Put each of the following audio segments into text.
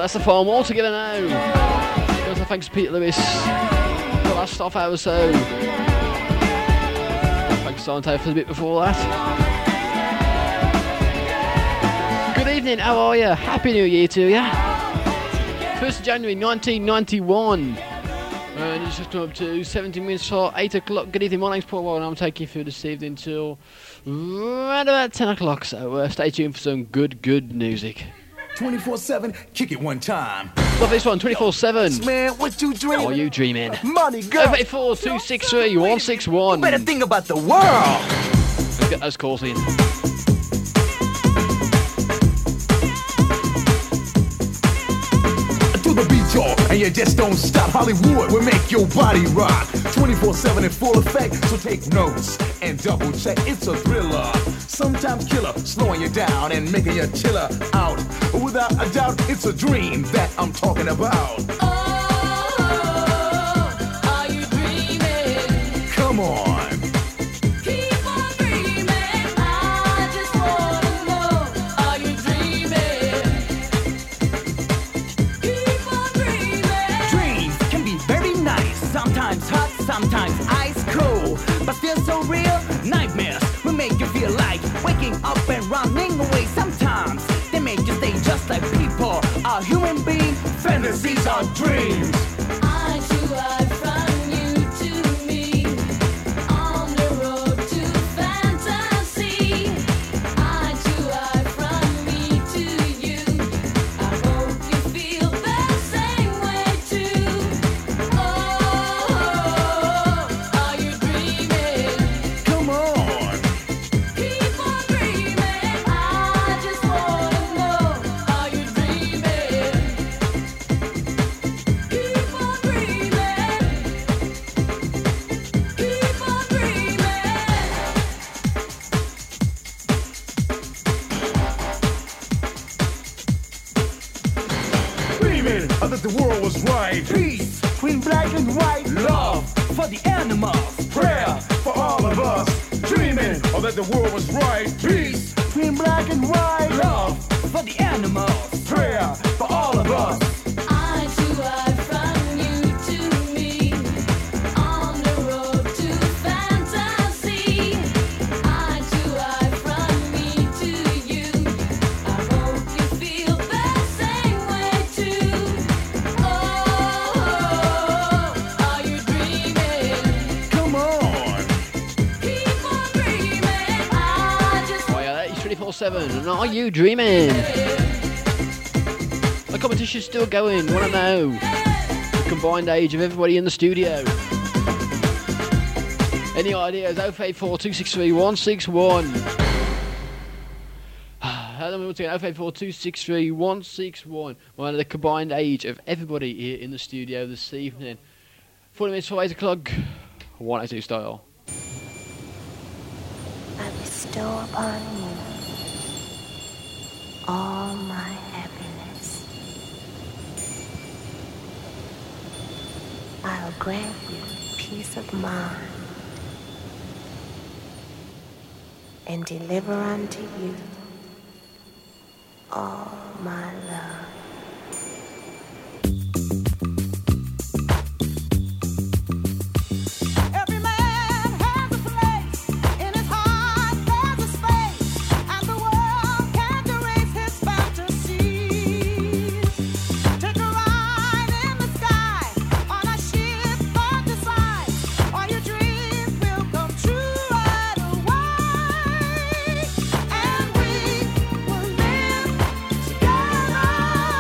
that's the farm all together now. Also, thanks to Peter Lewis for the last half hour or so. Thanks to Dante for the bit before that. Good evening, how are you? Happy New Year to you. 1st of January 1991. And it's just come up to 17 minutes for 8 o'clock. Good evening, my name's Paul Wall and I'm taking you through this evening till right about 10 o'clock. So stay tuned for some good music. 24/7, kick it one time. Love this one, 24/7. Man, what you dreaming? Are you dreaming? Money, girl. 084 263 161. Better think about the world. Let's get those calls in. To the beat, y'all, and you just don't stop. Hollywood will make your body rock. 24/7 in full effect, so take notes and double check. It's a thriller, sometimes killer, slowing you down and making you chiller out. Without a doubt, it's a dream that I'm talking about. Are you dreaming? Come on. Keep on dreaming. I just wanna know. Are you dreaming? Keep on dreaming. Dreams can be very nice, sometimes hot, sometimes ice cold, but still so real. Nightmares will make you feel like waking up and running away. Sometimes they make you stay just like people are human beings. Fantasies are dreams. I too hide from you to me. On the road to fantasy. I too hide from me to you. I hope you feel the same way too. Oh, are you dreaming? Come on. Keep on dreaming. I just wanna know. Are you dreaming? Keep on dreaming. Keep on dreaming. Dreaming that the world was right. Peace between black and white. Love, For the animals. prayer for all of us. Dreaming that the world was right. Peace, Between black and white. love, For the animals. prayer for all of us. I too hide from you to me. On the road to fantasy. I too hide from me to you. I hope you feel the same way too. Oh, are you dreaming? Come on. Keep on dreaming. I just Oh yeah, it's 24/7. And are you dreaming? The competition's still going. Want to know the combined age of everybody in the studio? Any ideas? 084 263 161. How long we 084 263 161. Well, the combined age of everybody here in the studio this evening. 40 minutes for 8 o'clock. 182 style. I bestow upon you all my happiness. I'll grant you peace of mind and deliver unto you all my love. Every man has a place, in his heart there's a space, and the world can't erase his fantasies. Take a ride in the sky, on a ship for design, all your dreams will come true right away, and we will live together.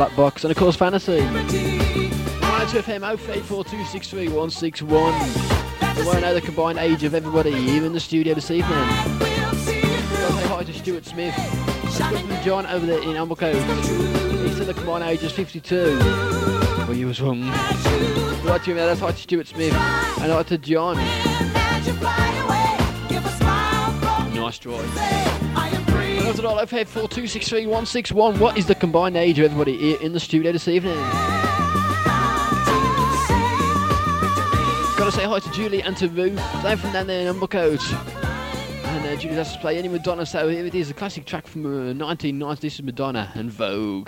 Black Box, and of course Fantasy. 102 FM 034263161. We want to know the combined age of everybody here in the studio this evening. I'll say hi to Stuart Smith. Let's go from John over there in Amblecote. He said the combined age is 52. Well, you was wrong. Right to him, that's hi to Stuart Smith. And hi to John. Nice drive. And also all over 4263161. What is the combined age of everybody here in the studio this evening? Gotta say hi to Julie and to Ruth. They're from down there in Amblecote. And Julie has to play any Madonna, so here it is, a classic track from 1990. This is Madonna and Vogue.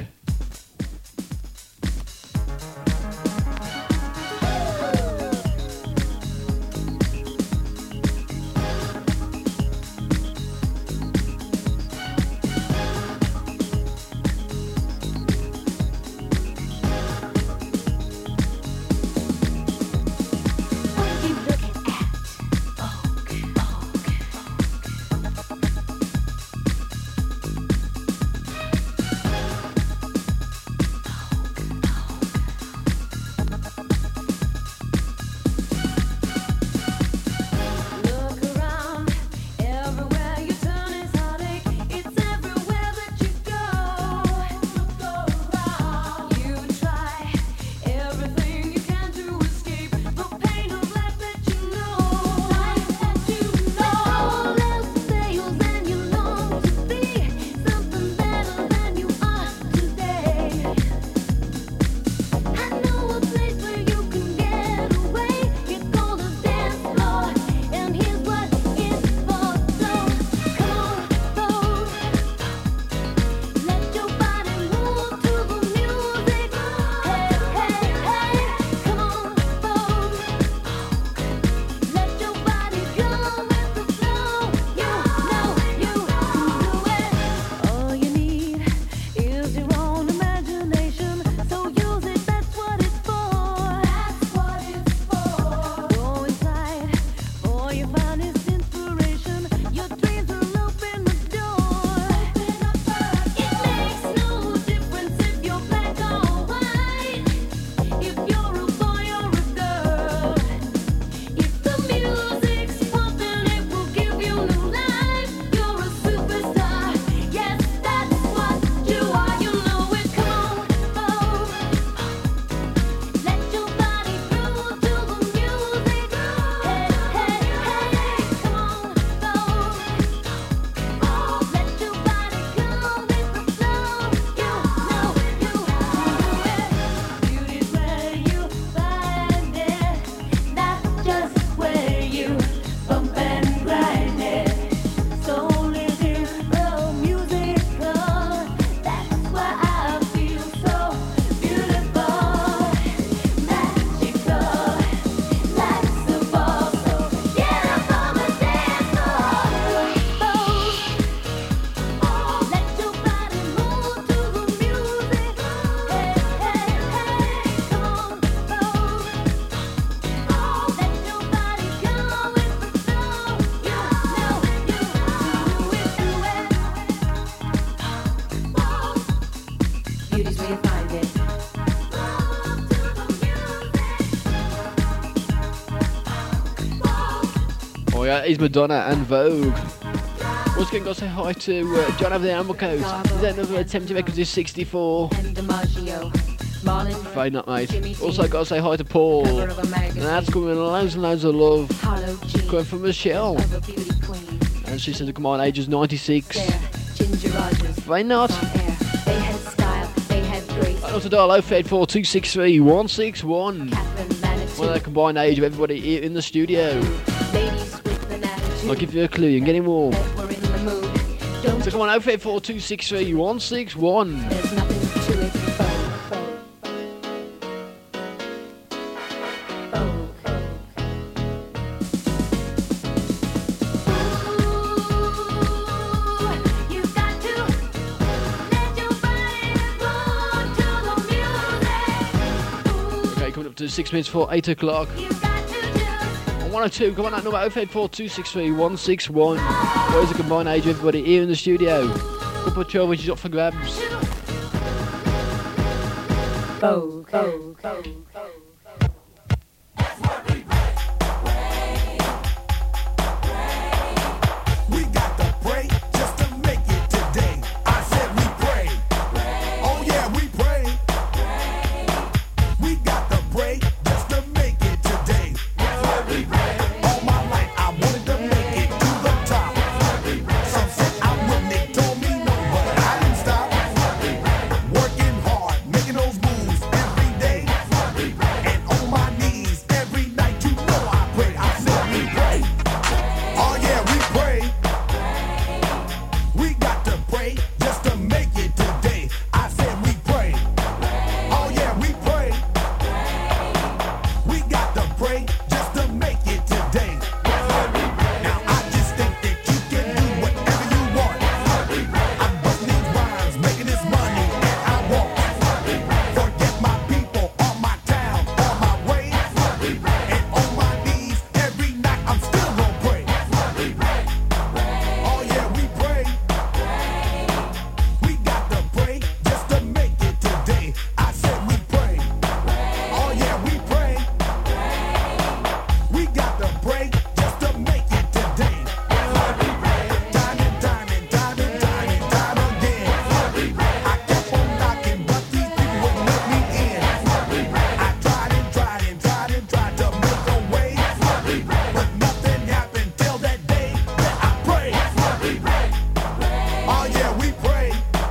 Is Madonna and Vogue. Once again, got to say hi to John over there in Amblecote. Is that another attempt to make this 64? Fine not, mate. Also got to say hi to Paul. And that's coming loads and loads of love. Coming from Michelle. And she said the combined age is 96. Fine not. And also dial 084263161. What the combined age of everybody here in the studio. I'll give you a clue, you can get him warm. So come on, 084263161. There's nothing to it. Okay, coming up to 6 minutes for 8 o'clock. 102, come on, that number 084263161. What is the combined age of everybody here in the studio? Couple of 12 inches up for grabs. go, go, go. We got to pray just to make it today. I said we pray. Oh yeah, we pray. We got to pray just to make it today. All my life I wanted to make it to the top. Some said I wouldn't, they told me no, but I didn't stop. Working hard, making those moves every day. And on my knees every night, you know I pray. I said we pray. Oh yeah, we pray. We got to pray just to make it today. I said we pray. Oh yeah, we pray. We got to pray just to make it today. Now I just think that you can do whatever you want. I'm busting these rhymes, making this money, and I won't forget my people, on my town, on my way, and on my knees every night. I'm still gonna pray. Oh yeah, we pray. We got to pray just to make it today. I said we pray. Oh yeah, we pray. We got to pray just to make it today. Time and time and time and time and time again. I kept on knocking, but these people wouldn't let me in. I tried and tried and tried and tried to make a way, but nothing happened till that day that I prayed. Oh yeah, we pray.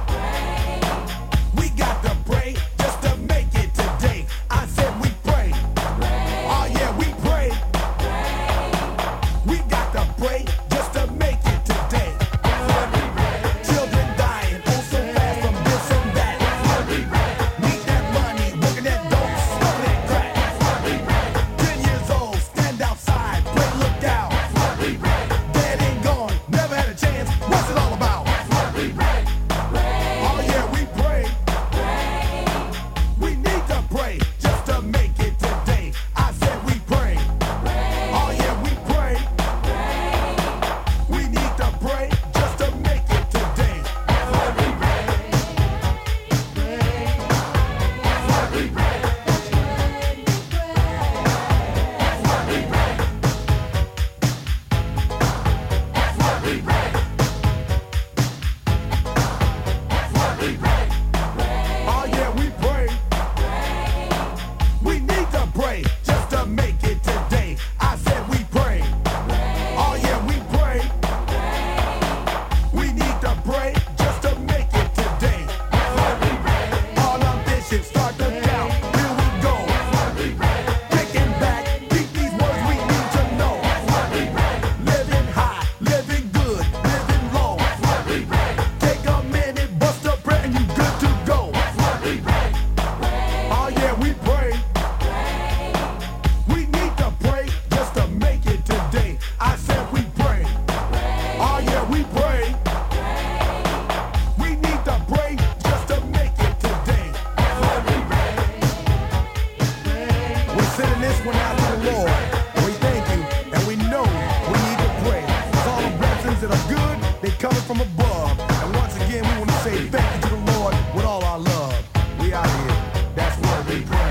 We got to pray just to make it today. I said we pray. Oh yeah, we pray. We got to pray just to make it today. Children dying, oh so fast from this and that. Need that money, working that dope, smoking that crack. 10 years old, stand outside, pray, look out. Dead and gone, never had a chance. What's it all about? Oh yeah, we pray. We need to pray just to make it today. I said we pray. Oh yeah, we pray. We need to pray just to make it today. Oh yeah, we pray. We need to pray just to make it today. I said we pray. Oh yeah, we pray. We need to pray just to make it today. All ambitions start to count. Here we go. Thinking back, keep these words we need to know. Living high, living good, living low. Take a minute, bust a prayer, and you good to go. Oh yeah, we pray. We need to pray just to make it today. I said we pray. Oh yeah, we pray. We need to pray just to make it today. We're sending this one out to the Lord. We thank you, and we know we need to pray. 'Cause all the blessings that are good, they coming from above. And once again, we want to say thank you to the Lord with all our love. We out here. That's where we pray.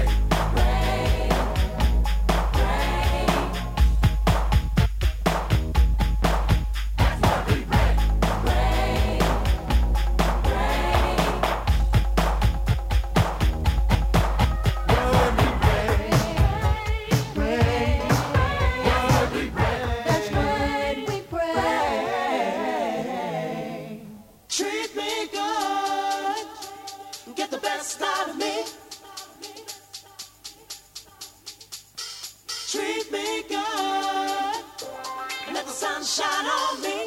That's what we pray. Treat me good, get the best out of me. Treat me good, let the sun shine on me.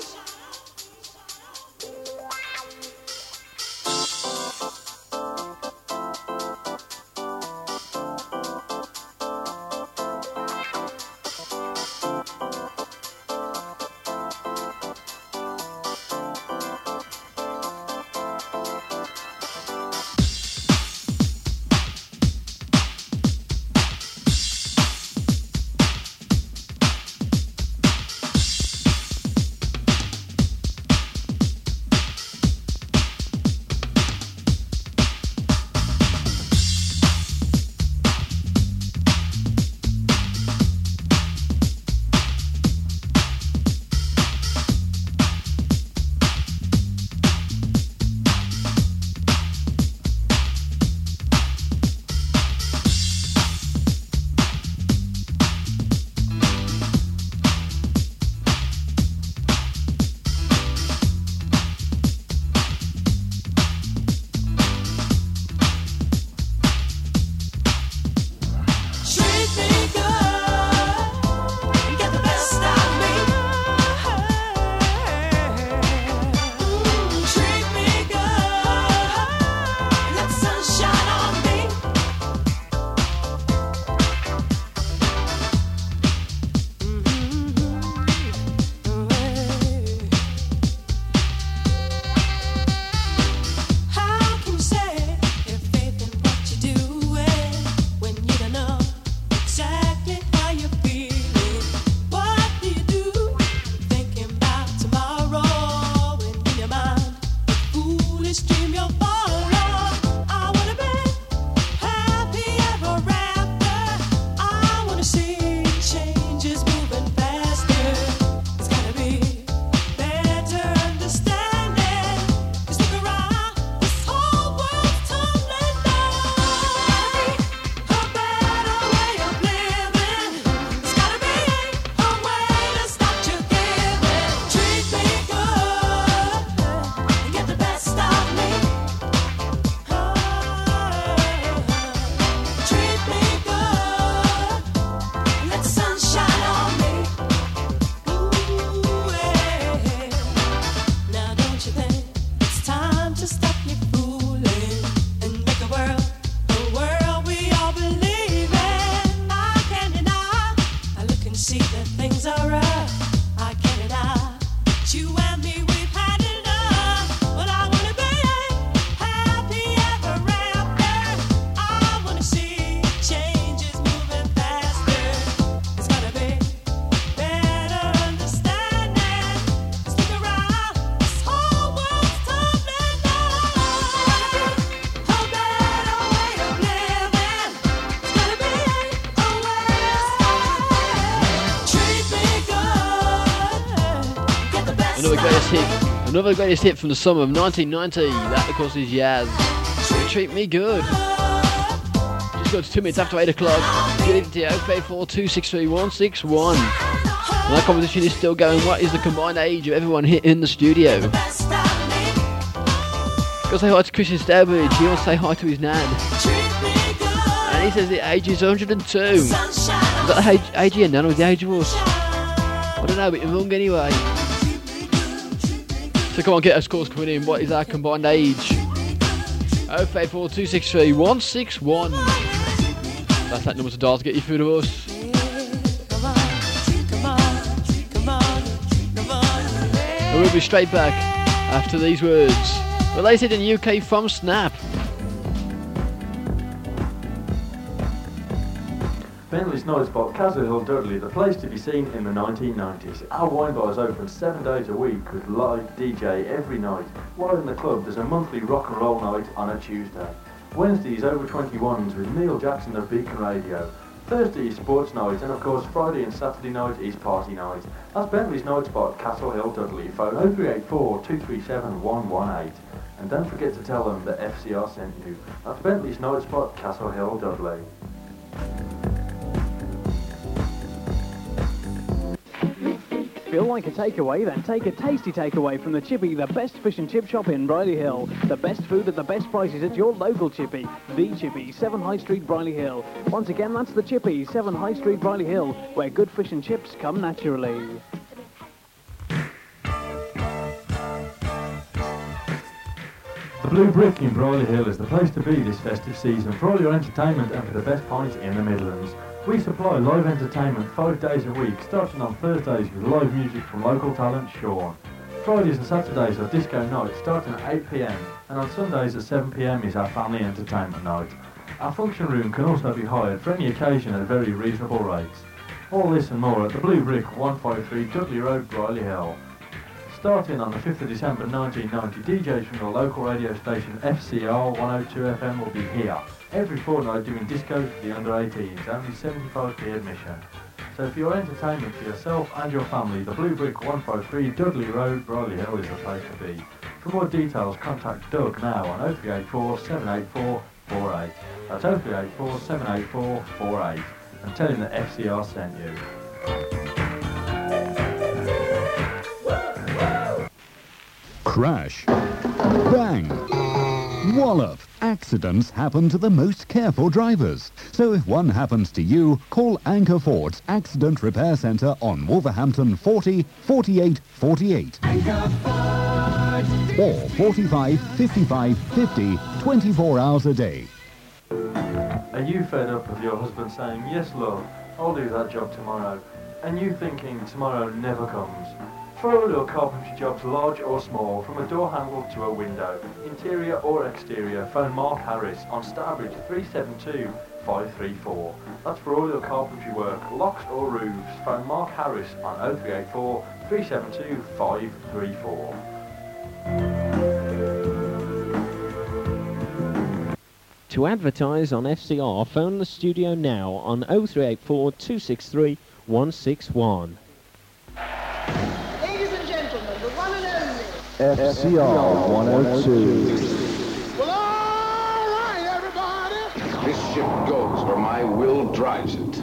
Another greatest hit from the summer of 1990. That, of course, is Yaz. Treat Me Good. Just got to 2 minutes after 8 o'clock. Get into the 034 263 161. And that competition is still going. What is the combined age of everyone here in the studio? Gotta say hi to Christian Stourbridge. He wants to say hi to his nan. And he says the age is 102. Is that the age of your nan or the age of us? I don't know, but you're wrong anyway. So come on, get us scores coming in. What is our combined age? 034 263 161. That's that number to dial to get you through to us. And we'll be straight back after these words. Related in UK from Snap. Bentley's Night Spot, Castle Hill, Dudley, the place to be seen in the 1990s. Our wine bar is open 7 days a week with live DJ every night. While in the club, there's a monthly rock and roll night on a Tuesday. Wednesdays over 21s with Neil Jackson of Beacon Radio. Thursday is sports night, and of course Friday and Saturday night is party night. That's Bentley's Night Spot, Castle Hill, Dudley. Phone 0384 237 118. And don't forget to tell them that FCR sent you. That's Bentley's Night Spot, Castle Hill, Dudley. Feel like a takeaway? Then take a tasty takeaway from the Chippy, the best fish and chip shop in Briley Hill. The best food at the best prices at your local Chippy. The Chippy, 7 High Street, Briley Hill. Once again, that's the Chippy, 7 High Street, Briley Hill, where good fish and chips come naturally. The Blue Brick in Briley Hill is the place to be this festive season for all your entertainment and for the best pints in the Midlands. We supply live entertainment 5 days a week, starting on Thursdays with live music from local talent Sean. Fridays and Saturdays are disco nights starting at 8 PM, and on Sundays at 7 PM is our family entertainment night. Our function room can also be hired for any occasion at very reasonable rates. All this and more at the Blue Brick, 153 Dudley Road, Briley Hill. Starting on the 5th of December 1990, DJs from your local radio station FCR 102 FM will be here. Every fortnight doing disco for the under 18s, only 75p admission. So for your entertainment for yourself and your family, the Blue Brick 153 Dudley Road, Briley Hill is the place to be. For more details, contact Doug now on 0384 784 48. That's 0384 784 48. And tell him that FCR sent you. Crash. Bang. Wallop. Accidents happen to the most careful drivers. So if one happens to you, call Anchor Ford's Accident Repair Centre on Wolverhampton 40 48 48. Anchor Ford. Or 45 55 50 24 hours a day. Are you fed up of your husband saying, yes love, I'll do that job tomorrow, and you thinking tomorrow never comes? For all your carpentry jobs, large or small, from a door handle to a window, interior or exterior, phone Mark Harris on Starbridge 372 534. That's for all your carpentry work, locks or roofs, phone Mark Harris on 0384 372 534. To advertise on FCR, phone the studio now on 0384 263 161. Ladies and gentlemen, the one and only. FCR 102. Well, all right, everybody. This ship goes where my will drives it.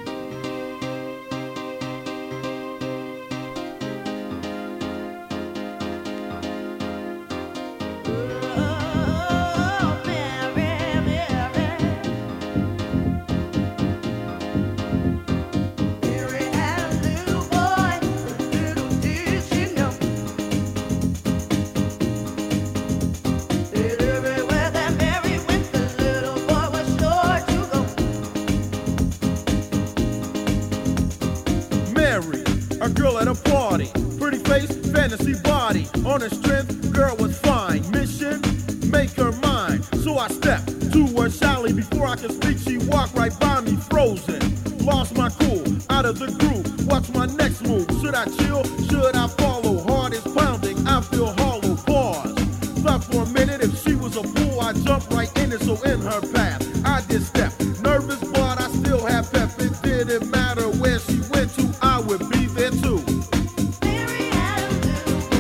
Girl at a party, pretty face, fantasy body. On her strength, girl was fine. Mission, make her mine. So I stepped to her shyly. Before I could speak, she walked right by me, frozen. Lost my cool, out of the group. What's my next move? Should I chill? Should I follow? Heart is pounding, I feel hollow. Pause. Thought for a minute, if she was a fool, I jumped right in it. So in her path, I did step. Nervous, but I still have pep. It didn't matter where she went to, I would be there too.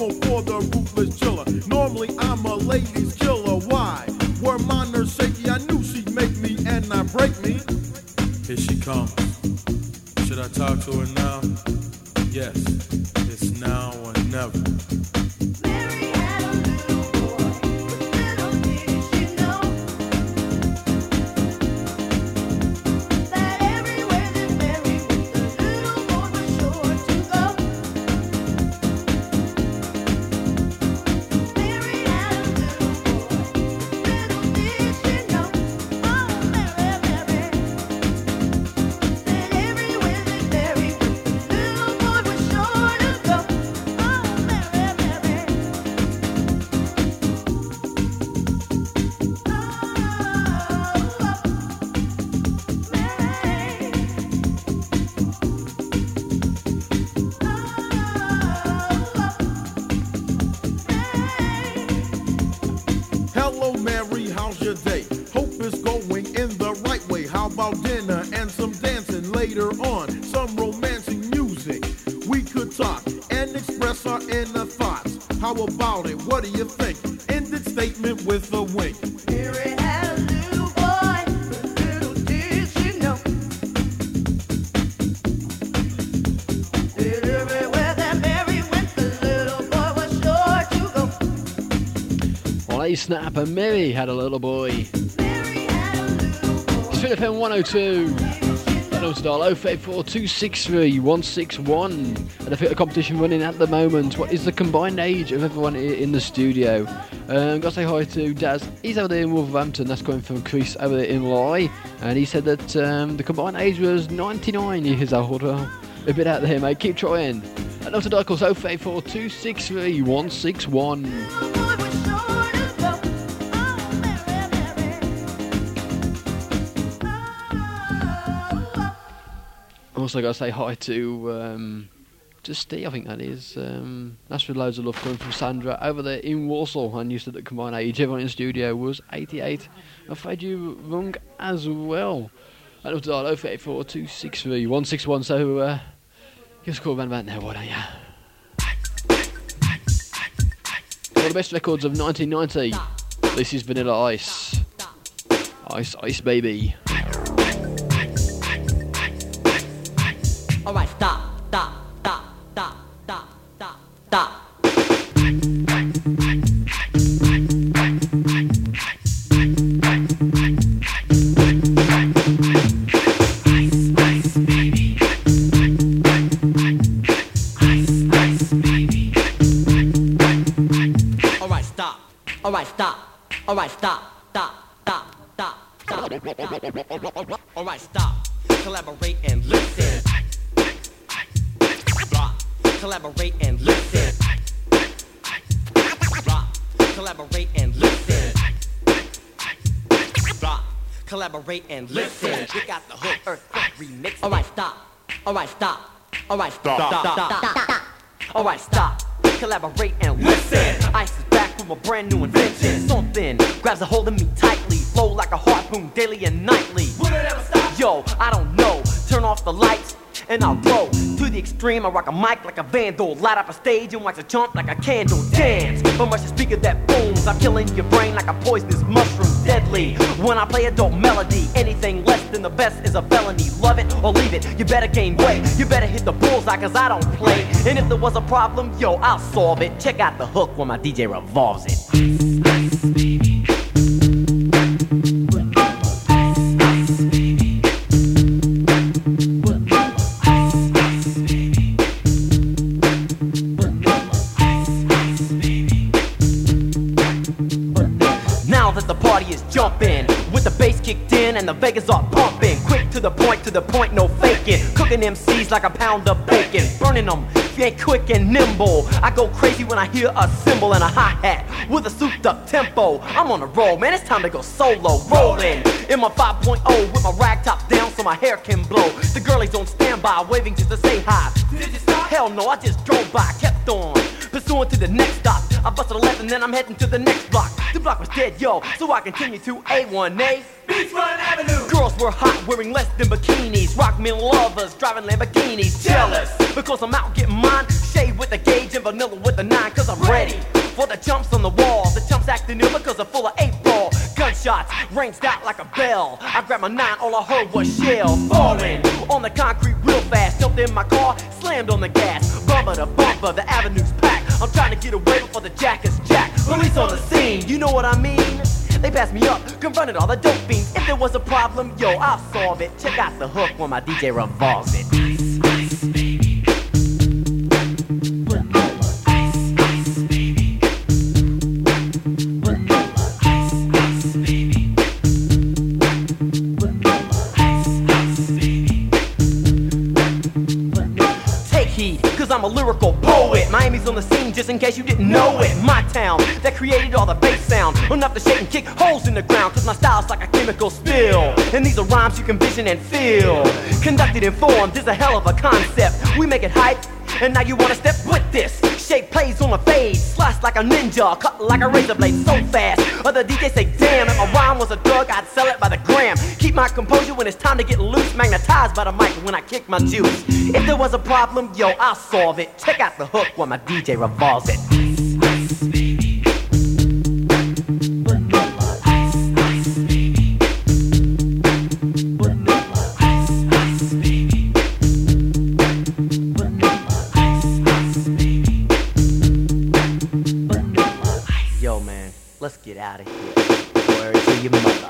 song for the ruthless chiller. Normally I'm a ladies killer. Why? Were my nerves shaky? I knew she'd make me and not break me. Here she comes. Should I talk to her now? Yes, it's now or never. Hello, Mary, how's your day? Hope it's going in the right way. How about dinner and some dancing later on? Some romantic music. We could talk and express our inner thoughts. How about it? What do you think? Ended statement with a wink. Mary had a little boy, but little did she know that everywhere that Mary went, the little boy was sure to go. Well, hey, Snap and Mary had a little boy. It's Philip M 102. That was dial 034 263 161. And I think the competition running at the moment. What is the combined age of everyone here in the studio? Got to say hi to Daz. He's over there in Wolverhampton. That's coming from Chris over there in Rye. And he said that the combined age was 99 years old. Well, a bit out there, mate. Keep trying. And also dial calls 034 263 161. Also got to say hi to Steve, I think that is. That's with loads of love coming from Sandra over there in Warsaw. And you said that combined age, everyone in the studio was 88. I'm afraid you wrong as well. And also dial 034 263 161. So give us a call around about now, why don't you? One of the best records of 1990. This is Vanilla Ice. Ice, Ice Baby. Alright, stop. Alright, stop. Collaborate and listen. Rock. Collaborate and listen. Rock. Collaborate and listen. Rock. Collaborate and listen. We got the hook, earthquake remix. Alright, stop. Alright, stop. Alright, stop. Alright, stop. Collaborate and listen. Ice is back from a brand new invention. Something grabs a hold of me tightly. Flow like a harpoon daily and nightly. Will it ever stop? Yo, I don't know. Turn off the lights and I'll go to the extreme. I rock a mic like a vandal. Light up a stage and wax a chump like a candle. Dance from rush a speaker that booms. I'm killing your brain like a poisonous mushroom. Deadly when I play a dope melody. Anything less than the best is a felony. Love it or leave it, you better gain weight. You better hit the bullseye cause I don't play. And if there was a problem, yo, I'll solve it. Check out the hook when my DJ revolves it. Jumping with the bass kicked in and the Vegas are pumping. Quick to the point, no faking. Cooking MCs like a pound of bacon. Burning them, if you ain't quick and nimble. I go crazy when I hear a cymbal and a hi-hat with a souped up tempo. I'm on a roll, man, it's time to go solo. Rolling in my 5.0 with my rag top down so my hair can blow. The girlies on standby, waving just to say hi. Did you stop? Hell no, I just drove by, kept on pursuing to the next stop. I busted a left and then I'm heading to the next block. The block was dead, yo, so I continued to A1A Beachfront Avenue. Girls were hot, wearing less than bikinis. Rock men lovers, driving Lamborghinis. Jealous, because I'm out getting mine. Shade with set the gauge in vanilla with the 9, cause I'm ready for the jumps on the wall. The jumps acting ill because I'm full of 8-ball. Gunshots ranged out like a bell. I grabbed my 9, all I heard was shell falling on the concrete real fast. Jumped in my car, slammed on the gas. Bumper to bumper, the avenue's packed. I'm trying to get away before the jack is jacked. Police on the scene, you know what I mean? They passed me up, confronted all the dope fiends. If there was a problem, yo, I'll solve it. Check out the hook when my DJ revolves it. I'm a lyrical poet. Miami's on the scene just in case you didn't know it. My town that created all the bass sound, enough to shake and kick holes in the ground, cause my style's like a chemical spill. And these are rhymes you can vision and feel. Conducted in form, this a hell of a concept. We make it hype, and now you wanna step with this. Shape plays on a fade, slice like a ninja, cut like a razor blade so fast. Other DJs say, damn, if my rhyme was a drug, I'd sell it by the gram. Keep my composure when it's time to get loose, magnetized by the mic when I kick my juice. If there was a problem, yo, I'll solve it. Check out the hook when my DJ revolves it. Yo, man, let's get out of here. Word to your mother.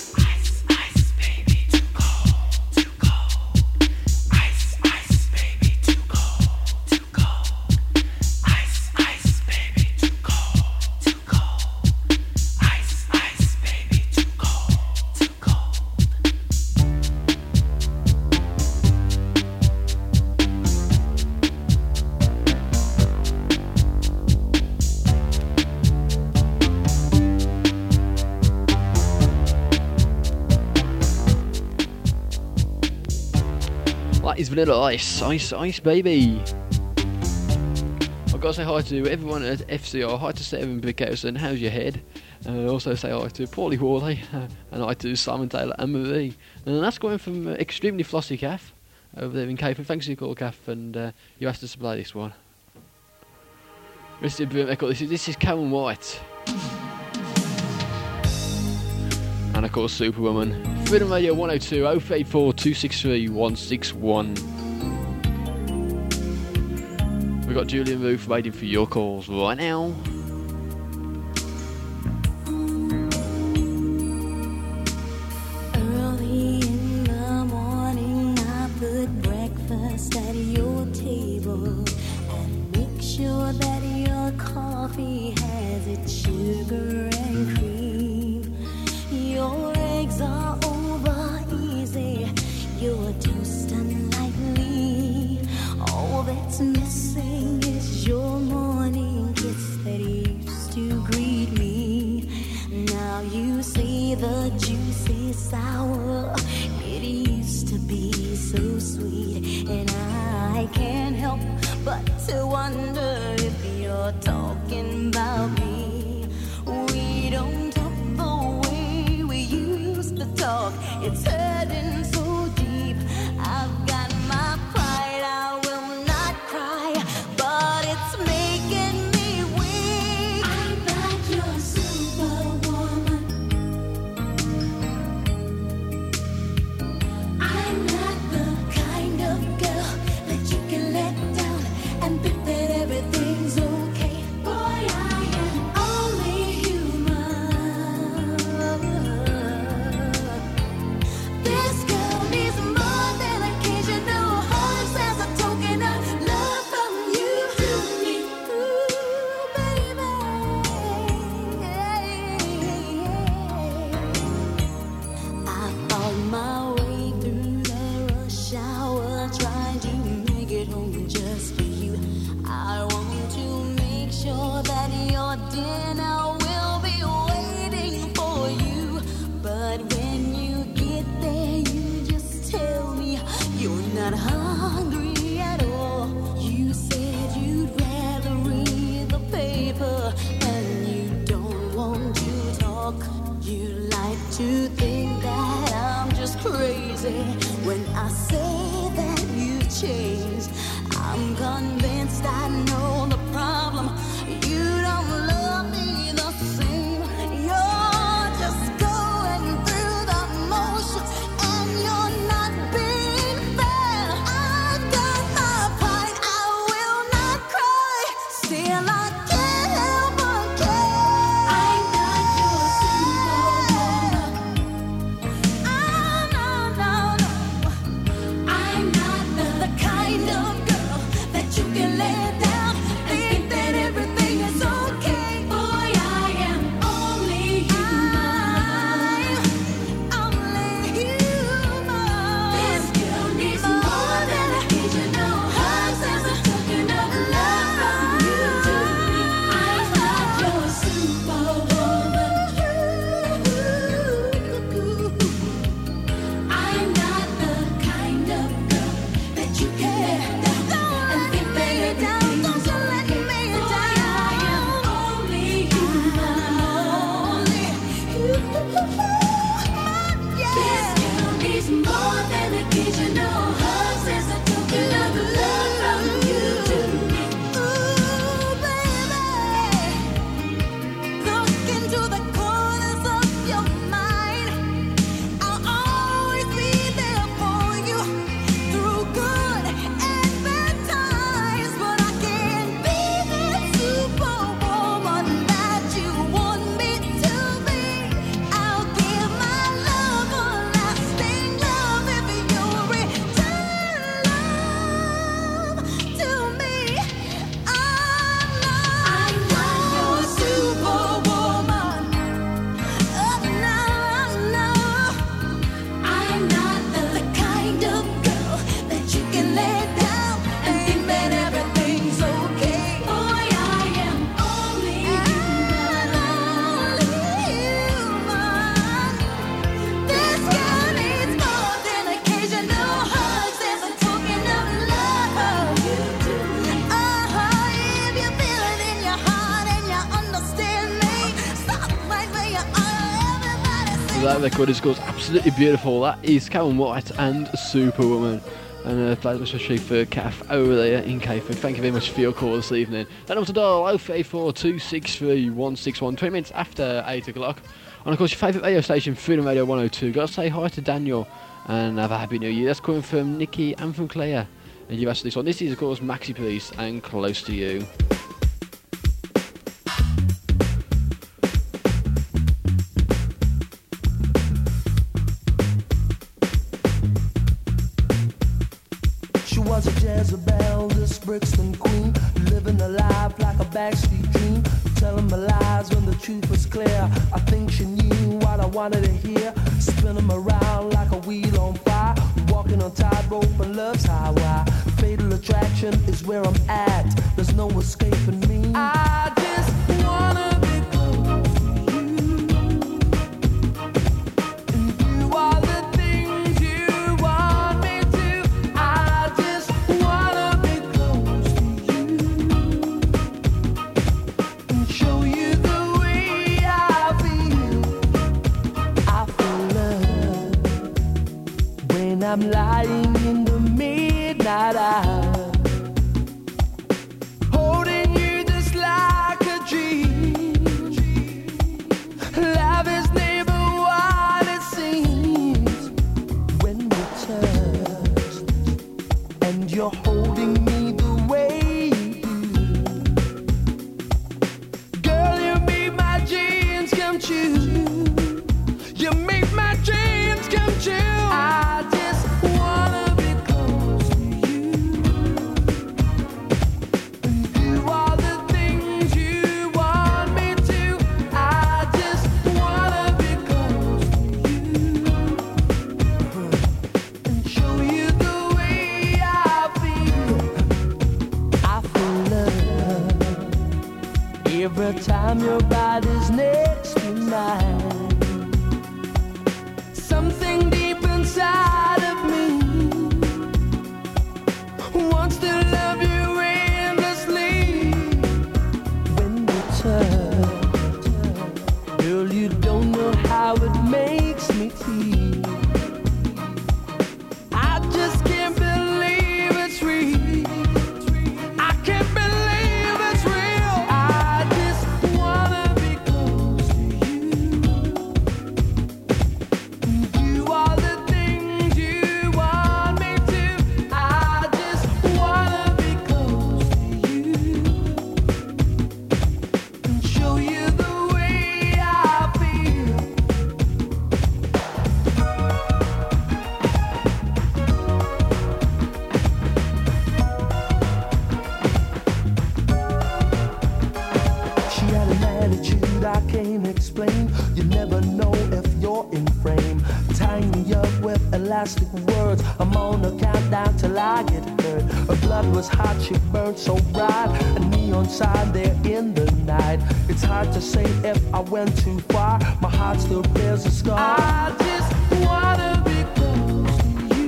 That is Vanilla Ice, Ice, Ice, baby. I've got to say hi to everyone at FCR, hi to Stephen Bickerson, how's your head? Also say hi to Paulie Worley, and hi to Simon Taylor and Marie. And that's going from Extremely Flossy Calf, over there in Cape. Thanks for your call, Calf, and you asked us to play this one. This is Karen White. And of course Superwoman. Freedom Radio 102 034 263 161. We've got Julian Roof waiting for your calls right now. Early in the morning, I put breakfast at your table and make sure that your coffee has its sugar and cream. Your eggs are over easy, your toast unlikely. All that's missing is your morning kiss that used to greet me. Now you see the juicy sour, it used to be so sweet. And I can't help but to wonder if you're talking about me. We don't talk the way we used to talk. It's hurting so deep. I've got my pride, I will not cry, but it's making me weak. I'm not your superwoman. I'm not the kind of girl that you can let down and think that everything's okay. Boy, I am only human. This girl needs more than occasional hugs as a token of love from you to me. Ooh, baby. I found my way through the rush hour, trying to make it home just for you. I want to make sure that your dinner will be waiting for you. But when you get there, you just tell me you're not hungry at all. You said you'd rather read the paper and you don't want to talk. You like to think that I'm just crazy when I say that you changed. I'm convinced I know That record is, of course, absolutely beautiful. That is Karen White and Superwoman. And played especially for Kath over there in Cayford. Thank you very much for your call this evening. That number to dial 034 263 161, 20 minutes after 8 o'clock. And of course, your favourite radio station, Freedom Radio 102. Got to say hi to Daniel and have a happy new year. That's coming from Nikki and from Claire. And you've asked this one. This is, of course, Maxi Priest and Close to You. She was a Jezebel, this Brixton queen, living a life like a backstreet dream, telling my lies when the truth was clear. I think she knew what I wanted to hear, spin 'em around like a wheel on fire, walking on tightrope and love's highway. Fatal attraction is where I'm at, there's no escaping me. I just wanna be close to you, and do all the things you want me to. I just wanna be close to you and show you the way I feel. I feel love when I'm lying in the midnight hour, holding you just like a dream. Love is never what it seems when we touch, and you're holding me the way you do. Girl, you make my dreams come true. You make my dreams come true. I just wanna be close to you and do all the things you want me to. I just wanna be close to you and show you the way I feel. I feel love every time your body's next to mine. Something deep inside of me wants to love you endlessly. When we touch, girl, you don't know how it makes me feel. I just can't believe it's real. I can't believe it's real. I just wanna be close to you and do all the things you want me to. I just wanna be close to you and show you the way I feel. She had an attitude I can't explain. You never know if you're in frame. Tying me up with elastic words. I'm on a countdown till I get hurt. Her blood was hot, she burned so bright. A neon sign there in the night. It's hard to say if I went too far. My heart still bears a scar. I just wanna be close to you.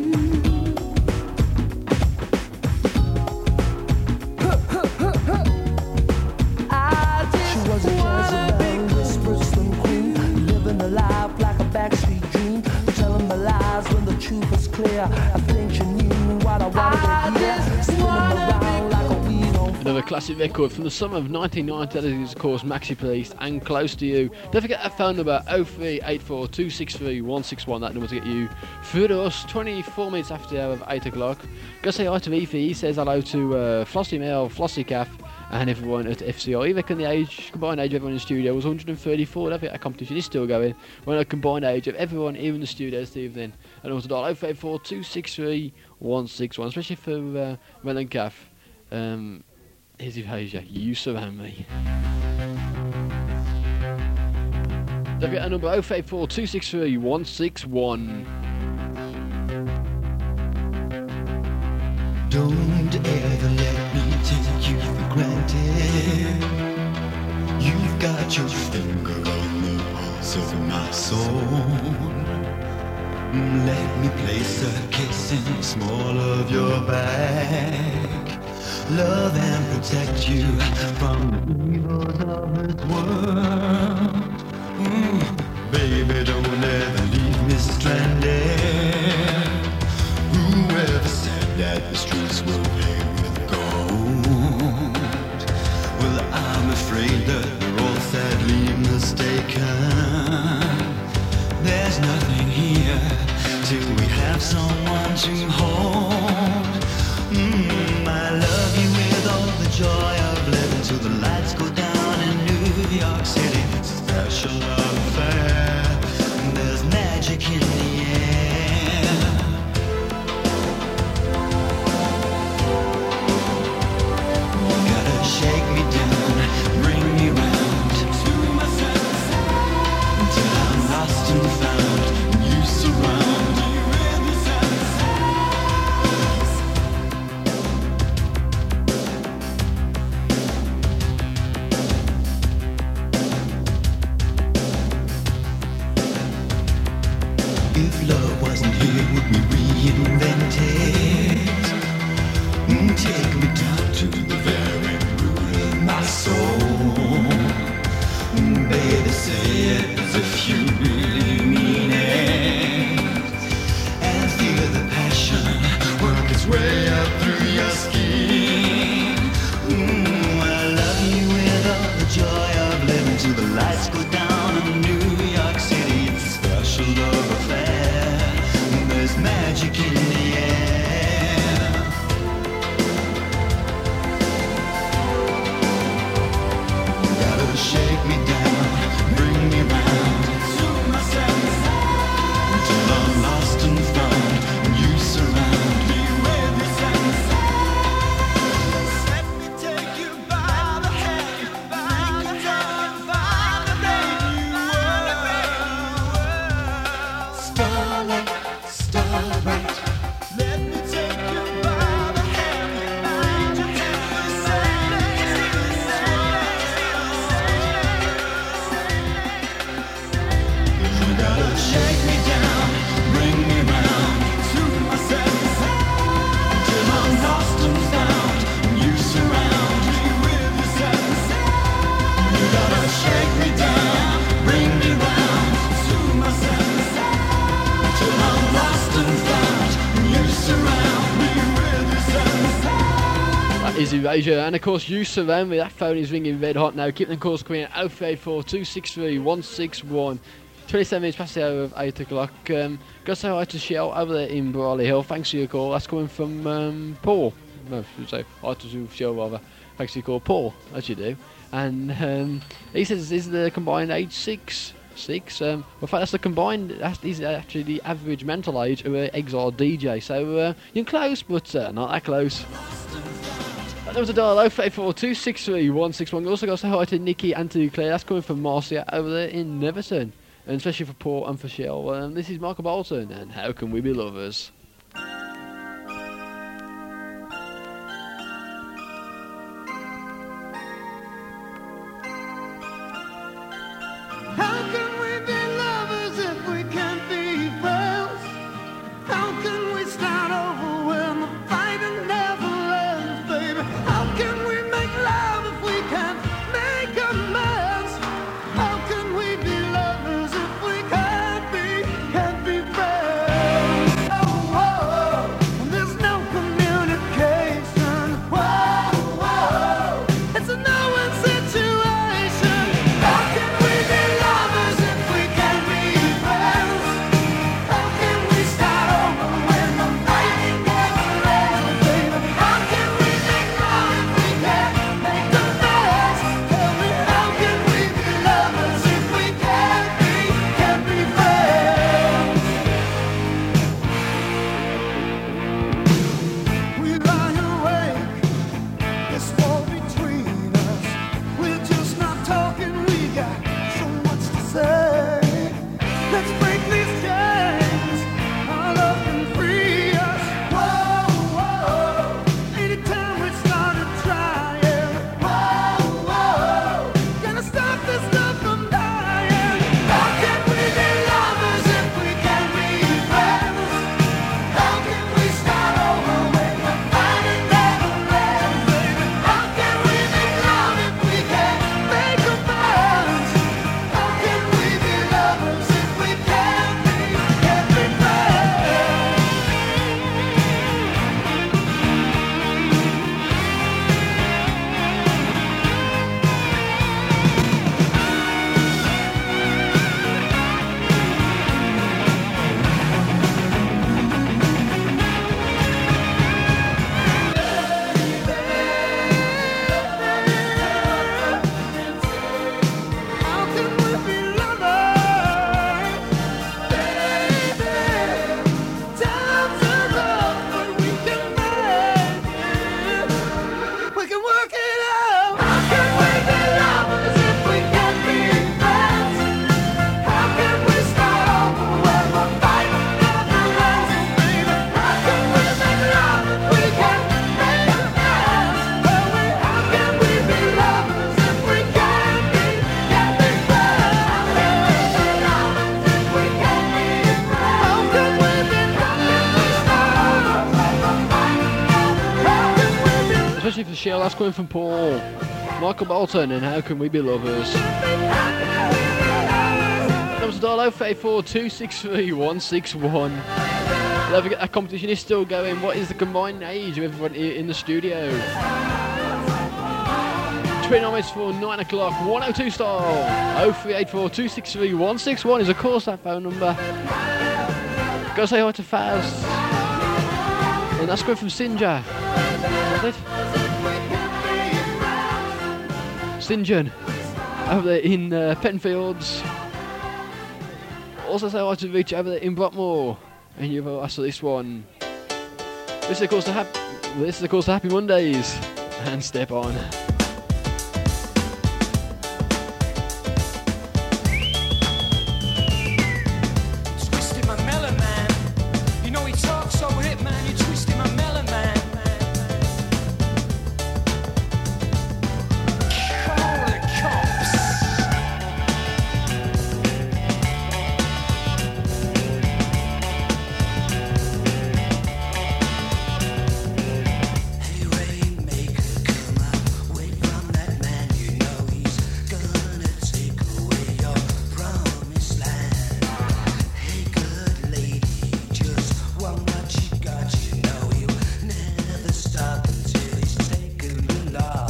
She was a Jezebel, this Brixton queen, living a life like a backstreet dream, telling my lies when the truth was clear. I think she knew what I wanted to hear, spinning around like a wheel on Another classic record from the summer of 1990. That is, of course, Maxi Priest and Close to You. Don't forget that phone number 0384 263 161. That number to get you through to us 24 minutes after the hour of 8 o'clock. Go say hi to Efi. He says hello to Flossie Mel, Flossie Caff, and everyone at FCR. He reckon the combined age of everyone in the studio was 134. I think that competition is still going. When a combined age of everyone here in the studio this evening. And also dial 034 263 161, especially for Mel and Caff. Here's Evasia, You Surround Me. Don't forget our number 034 263 161. Don't ever let me take you for granted. You've got your finger on the pulse of my soul. Let me place a kiss in the small of your back. Love and protect you from the evils of this world. Baby, don't let one to hold. I love you with all the joy of living till the lights go down in New York City. It's a special affair. There's magic in the air. Gotta shake me down, bring me round to my senses till I'm lost and found. You surround me with your senses. If love wasn't here, would we reinvent it? Take me down to the very root of my soul. Baby, say it as if you really mean it. And feel the passion work its way up through your skin. I love you with all the joy of living till the lights go down in New York City. It's a special love affair. There's magic in the air. Gotta shake me down, bring me round to my senses till I'm lost and found. You surround me with your senses. Let me take you by the hand, by the hand, by the hand. Starlight, starlight. Let me take you by the hand, by the hand. You gotta shake me down, bring me round to my senses till I'm lost and found. You surround me with your senses. You gotta shake me down, bring me round to my senses till I'm lost and found. You surround me with your senses. That is Erasure, and of course you surround me. That phone is ringing red hot now. Keep them calls coming in 0384 263 161. 27 minutes past the hour of 8 o'clock. Gotta say hi to Shell over there in Brawley Hill. Thanks for your call. That's coming from Paul. No, I should say hi to Shell rather. Thanks for your call, Paul, as you do. And he says, is the combined age 6? In fact, that's the combined, is actually the average mental age of an Exile DJ. So you're close, but not that close. That was a dial 0384 263 161. We also got to say hi to Nikki and to Claire. That's coming from Marcia over there in Neverton. And especially for Paul and for Shell. This is Michael Bolton, and How Can We Be Lovers? How can we be lovers if we can't be friends? How can we start over when the fighting never ends, baby? How can we make love if we can't make amends? How can we be lovers if we can't be friends? Oh, Shell, that's coming from Paul. Michael Bolton, and How Can We Be Lovers? Comes to dial 034 263 161. Don't forget that competition is still going. What is the combined age of everybody in the studio? 29 minutes for 9 o'clock, 102 style. 0384 263 161 is of course that phone number. Go say hi to Faz. And that's going from Sinja. Is it? St. John over there in Penfields. Also say hi to Rich over there in Brockmore. And you've asked for this one. This is of course the Happy Mondays. And Step On. Twisted my melon, man. You know he talks so hip, man. You twisted my melon, man. Call the cops. Hey, rainmaker, come away from that man. You know he's gonna take away your promised land. Hey, good lady, just want what you got. You know he'll never stop until he's taken the law.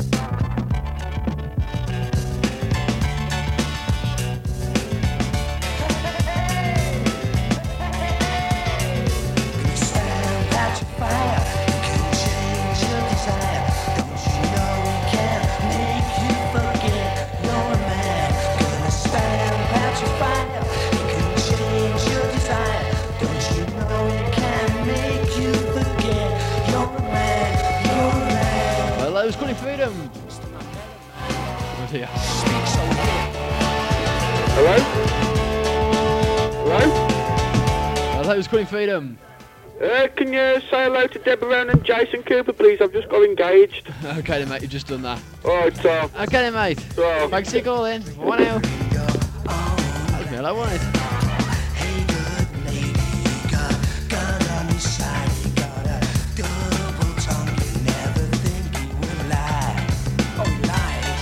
Stand at your fire, you can change your desire. Don't you know he can make you forget you're a man? Gonna stand at your fire, you can change your desire. Don't you know he can make you forget you're a man? You're a man. Hello, it's Calling Freedom. Oh dear. Hello? Hello? Hello, it's Calling Freedom. Can you say hello to Deborah Brown and Jason Cooper, please? I've just got engaged. Okay then, mate, you've just done that. Alright, Okay then, mate. Thanks for your call then. What now? That's me, hello, wasn't it? Gun on his side, he got a double tongue. You never think he will lie. Oh, he lied.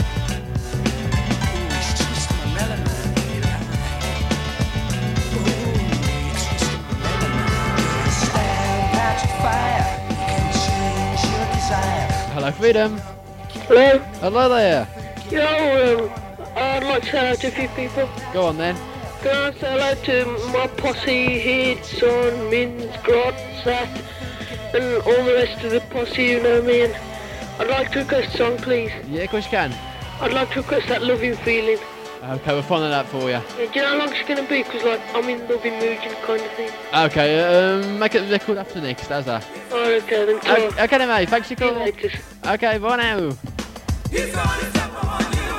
Ooh, he's twisted my melon, man. He lied. Ooh, he twisted my melon, man. Stand at your fire, you can change your desire. Hello, Freedom. Hello? Hello there. Yo, I'd like to say hello to a few people. Go on then. Can I say hello to my posse here, Son, Mins, Grot, Sat, and all the rest of the posse, you know me, and I'd like to request a song, please. Yeah, of course you can. I'd like to request that Loving Feeling. Okay, we'll find that out for you. Yeah, do you know how long it's going to be? Because, like, I'm in loving mood kind of thing. Okay, make it the record after next, how's that? Oh, okay, then. Okay then, mate, thanks for your call. Okay, bye now. He's gonna step on you.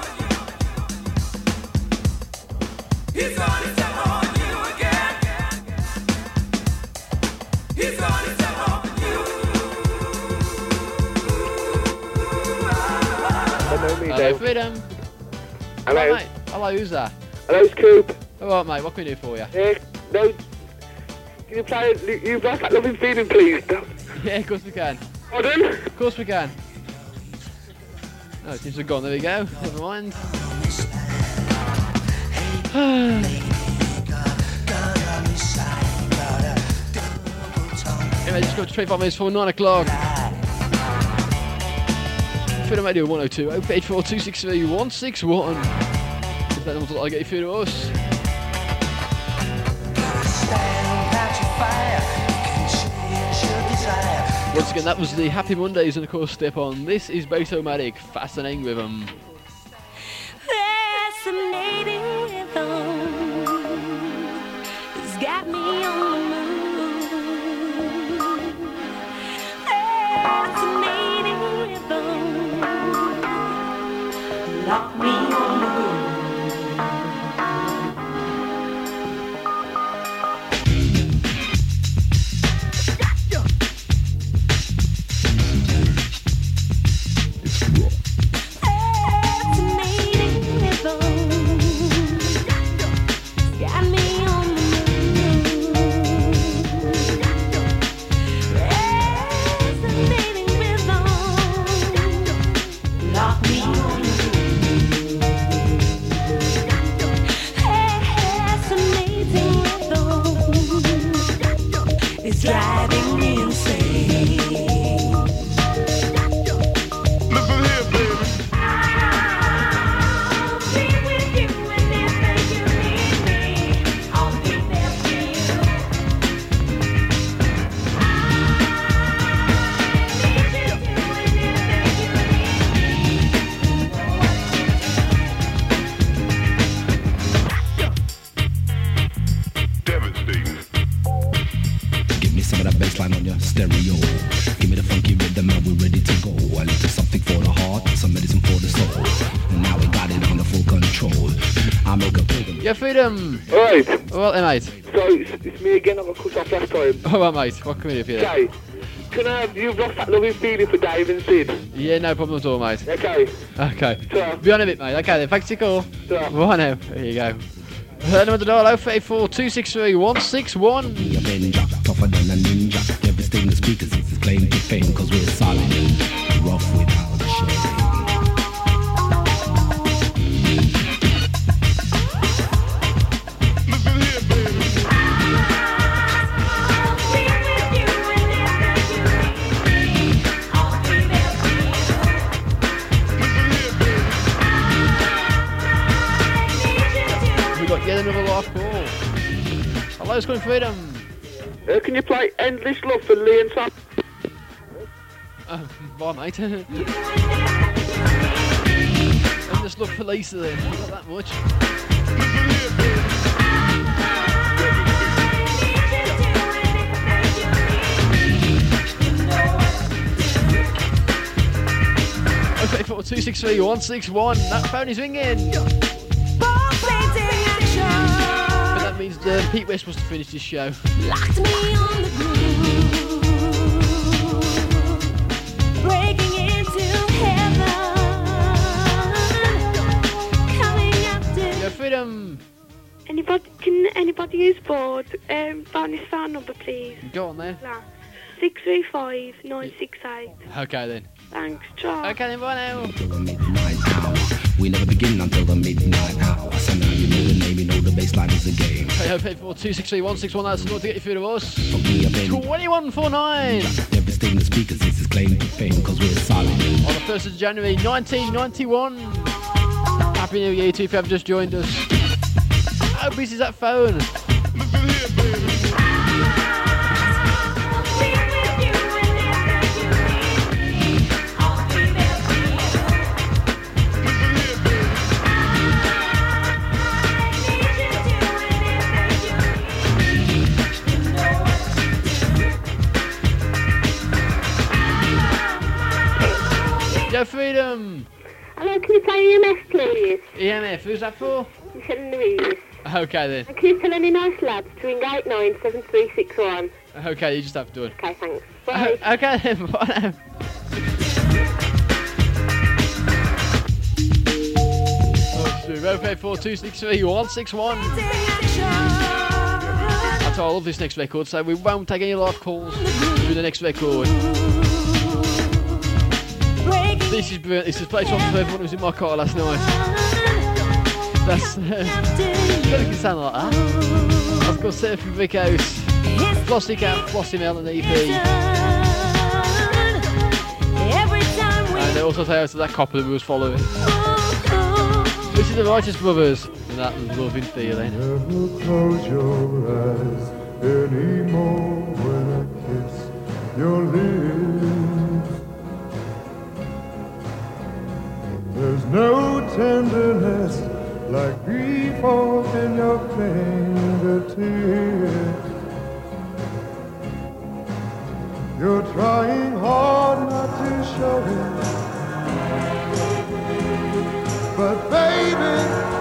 He's gonna step on you again. He's gonna step on you. Hello, Freedom. Hello. Hello, mate. Hello, who's that? Hello, it's Coop. Alright, mate, what can we do for you? Yeah, no. Can you play you've lost that Loving Feeling, please? Yeah, of course we can. Pardon? Of course we can. Oh, it seems to have gone. There we go. Never mind. Anyway, just got to 25 minutes for 9 o'clock. Freedom Radio 102 084 263 161. Is that number that I get you through to us? Once again, that was the Happy Mondays and of course Step On. This is Batomatic, Fascinating Rhythm. Fascinating rhythm has got me on the move. Fascinating rhythm knock me on the groove. stereo. Give me the funky rhythm and we're ready to go. A little something for the heart, some medicine for the soul. And now we got it under full control. I make a rhythm. Yeah, Freedom. Alright. Well, then, mate. So, it's me again, I got cut off last time. Alright, mate. What can we do for you? Okay. Can I have, you've lost that loving feeling for Dave and Sid? Yeah, no problem at all, mate. Okay. Okay. Ta. Be on a bit, mate. Okay, then. Thanks for your call. Ta. Right now. Here you go. Number to dial 034 263 161. The Avenger, tougher than a ninja. Everything the speakers is claim to fame, cause we're solid and rough without a shame. Got yet another live call. Hello, it's calling Freedom. Can you play Endless Love for Lee and Sam? Bye, mate. Endless Love for Lisa then. Not that much. Okay, 263 161. That phone is ringing. But that means Pete West must have finished his show. Locked me on the groove, breaking into heaven, coming after. Yeah, Freedom. Can anybody who's bored phone this phone number, please? Go on there. 635 968. Okay then. Thanks, Charles. Okay then, bye now. Until the midnight hour. We never begin until the midnight hour. So now you know the name, you know the baseline is the game. Okay, 263 161. That's the number to get you through to us. From the Avenger. 2149. Everything the speakers is claim to fame, cause we're solid. On the 1st of January 1991. Happy New Year to you if you have just joined us. How busy is that phone? Yo, Freedom. Hello, can you play EMF, please? EMF, who's that for? Michelle and Louise. Okay then. And can you tell any nice lads to ring 897361? Okay, you just have to do it. Okay, thanks. Bye. Okay then, bye now. Okay, 263 161. That's how I love this next record, so we won't take any live calls through the next record. This is brilliant. This is played for everyone who was in my car last night. That's it sound like that. I've got Surfing Brick House, Flossy Cat, Flossy Mel and EP. And they also say out to that couple who was following. This is the Righteous Brothers and that loving feeling. Never close your eyes anymore when I kiss your lips. There's no tenderness like before in your fingertips. You're trying hard not to show it, but baby,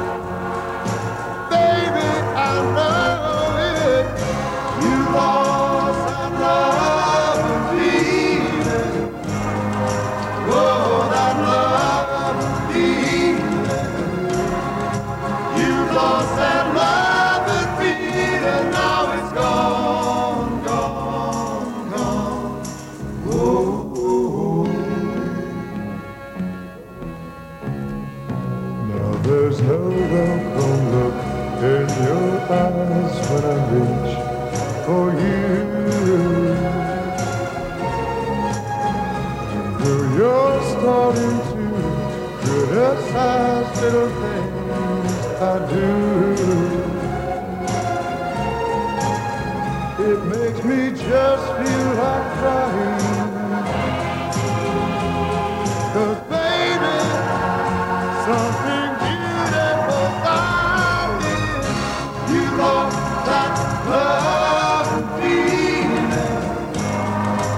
I know it. You lost that love and feeling. Oh, that love and feeling. You lost that love and feeling. Now it's gone, gone, gone. Oh. Now there's no welcome look in your eyes when I reach for you. Though you're starting to criticize little things I do, it makes me just feel like crying. 'Cause baby, something beautiful about it. You lost that love and feeling.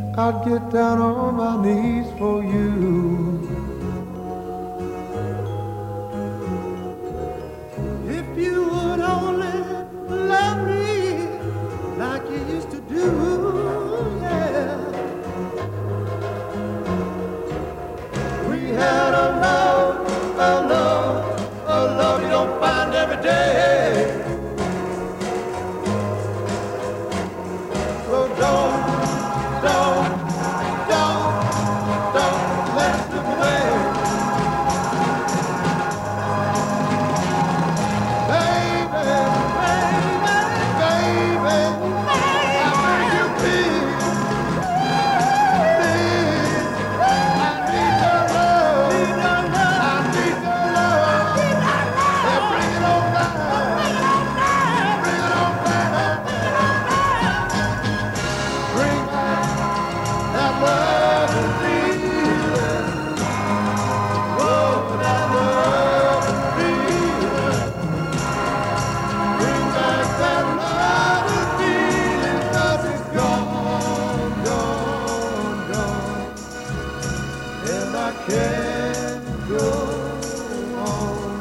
I'd get down on my knees for you. If you would only love me like you used to do, yeah. We had a love you don't find every day. So don't let it slip away. Baby, I beg you please, I need your love, yeah, bring it on back, bring it on back, bring back that love and feeling, oh, that love and feeling, bring back that love and feeling, 'cause it's gone, and I can't go on.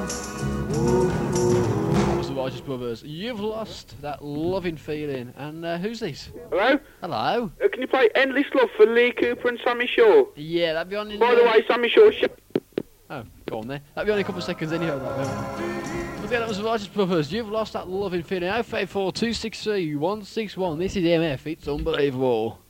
It's the Righteous Brothers. You've lost that loving feeling. And who's this? Hello? Hello? Can you play Endless Love for Lee Cooper and Sammy Shaw? Yeah, that'd be on in By the way, Sammy Shaw... Oh, go on there. That'd be on in a couple of seconds anyway. But yeah, that was the Righteous Brothers. You've lost that loving feeling. 054 263 161. This is MF. It's unbelievable.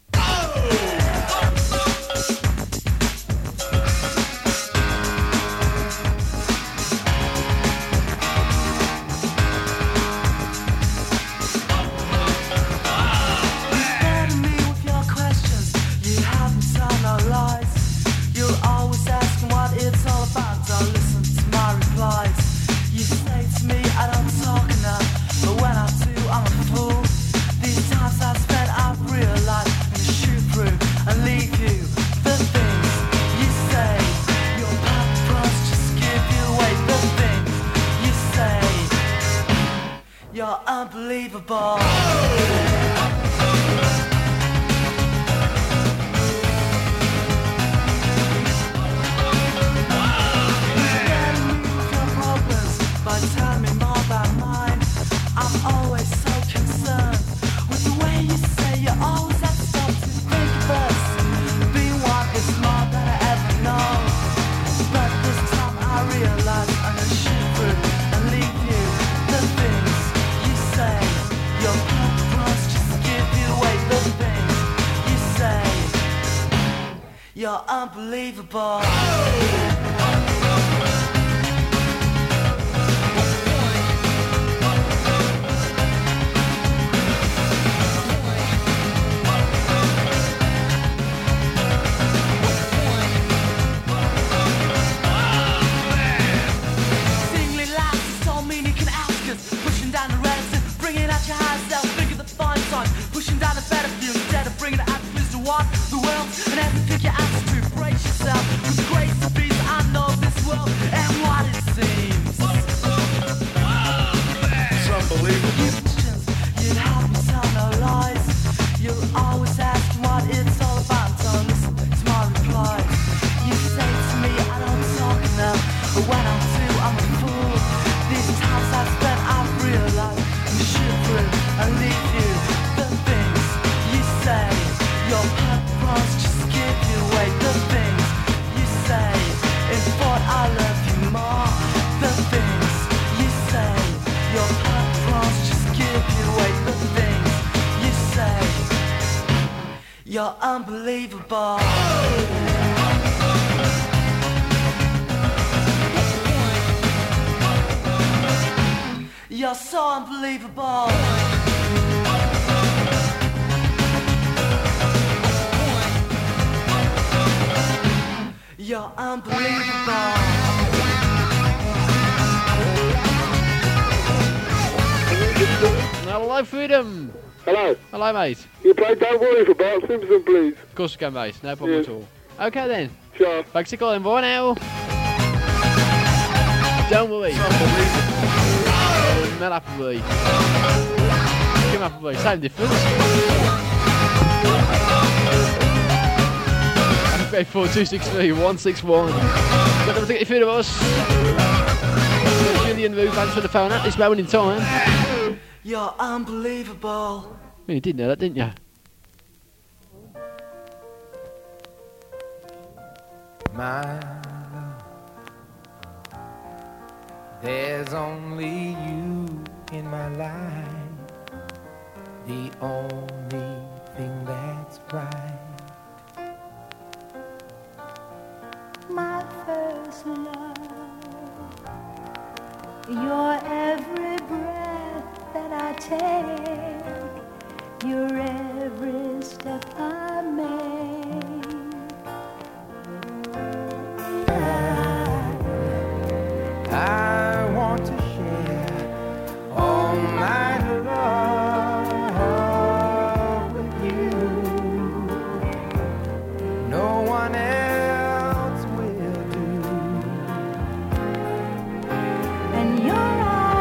Burden me with your questions. You haven't told no lies. You're always asking what it's all about. Don't listen to my replies. You say to me I don't talk enough, but when I do, I'm a fool. These times I've spent, I've realized I'm gonna shoot through and leave you. The things you say, your purpose just give you away. The things you say, you're unbelievable. By telling me more about mine, I'm always so concerned with the way you say you always have to stop to think of us. Being one is more than I ever know, but this time I realize I'm gonna shoot through and leave you. The things you say, your purpose just give you away. The things you say, you're unbelievable. Singly laughs, so mean you can ask us. Pushing down the reticence, bringing out your higher self. Think of the fine signs, pushing down the better view instead of bringing it out to what the world and have to pick your answer to. Brace yourself with the grace of peace. I know this world and what it seems. It's unbelievable. You'd have me tell no lies. You'll always ask what it's all about. Don't listen to my replies. You say to me I don't talk enough, but when I do, I'm a fool. These times I've spent, I've realized I'm shoot through and leave you. The things you say, your purpose just give you away. The things you say, in thought I love you more. The things you say, your purpose just give you away. The things you say, you're unbelievable. You're so unbelievable. You're unbelievable. Hello, Freedom. Hello. Hello, mate. You play Don't Worry for Bart Simpson, please. Of course you can, mate. No problem Yes. at all. Okay, then. Sure. Thanks for calling. Bye now. Don't worry. Mel Appleby. Kim Appleby. Same difference. 0384 263 161. Got another ticket for us. Julian Roof answering the phone at this moment in time. You're unbelievable. You did know that, didn't you? My love, there's only you in my life, the only thing that's right. My first love, your every breath that I take, your every step I make. I want to share all my love with you. No one else will do. And your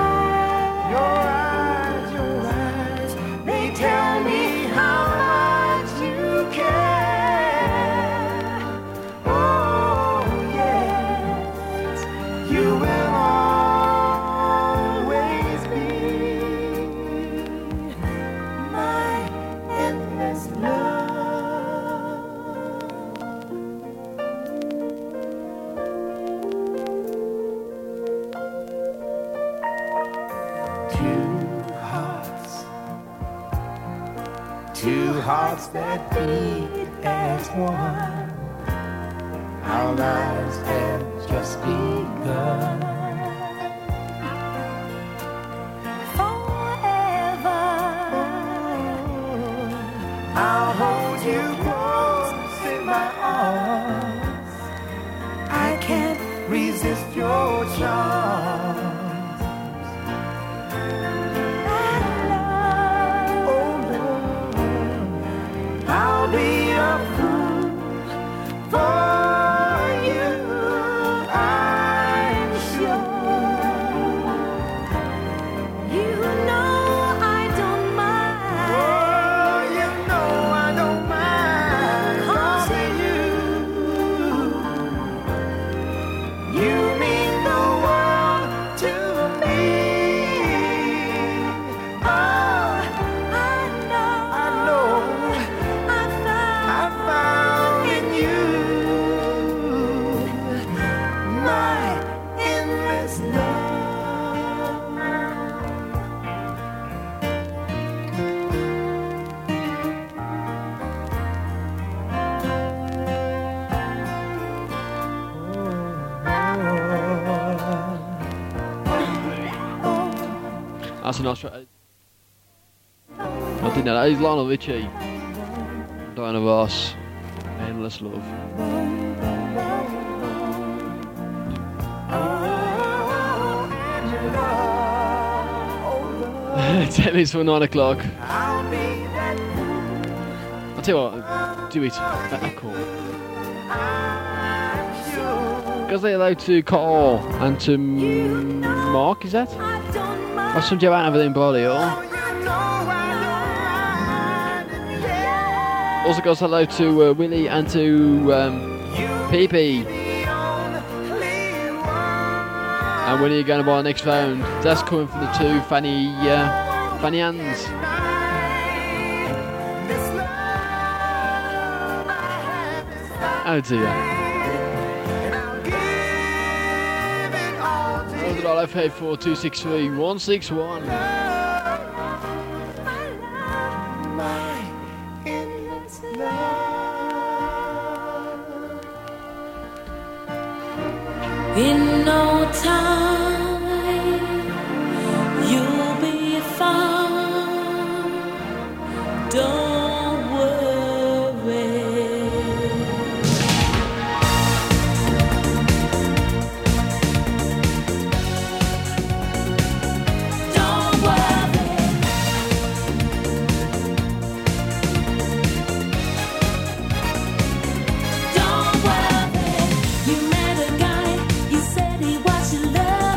eyes, they tell me how much you care. Oh yes, you will always be my endless love. Two hearts that beat as one. Our lives have just begun. I'll hold you close in my arms. I can't resist your charms. Oh love, I'll be a fool for you, I'm sure. You know I don't mind. Oh, you know I don't mind. 'Cause you mean the world to me. Oh, I know, I found in you my endless love. That's a nice track. I didn't know that. He's Lionel Richie. Diana Ross. Endless Love. 10 minutes for 9 o'clock. I'll tell you what, do it at that call. Because they're allowed to Carl and to Mark, is that? Or some Joanne over there in Bali, or? Also goes hello to Willie and to PP. And when are you going to buy the next phone? That's coming from the two Fanny Anns. Oh dear. Those are all I've paid for 263 161. In no time, you'll be found. Don't worry. Don't worry. Don't worry. You met a guy. You said he was your love.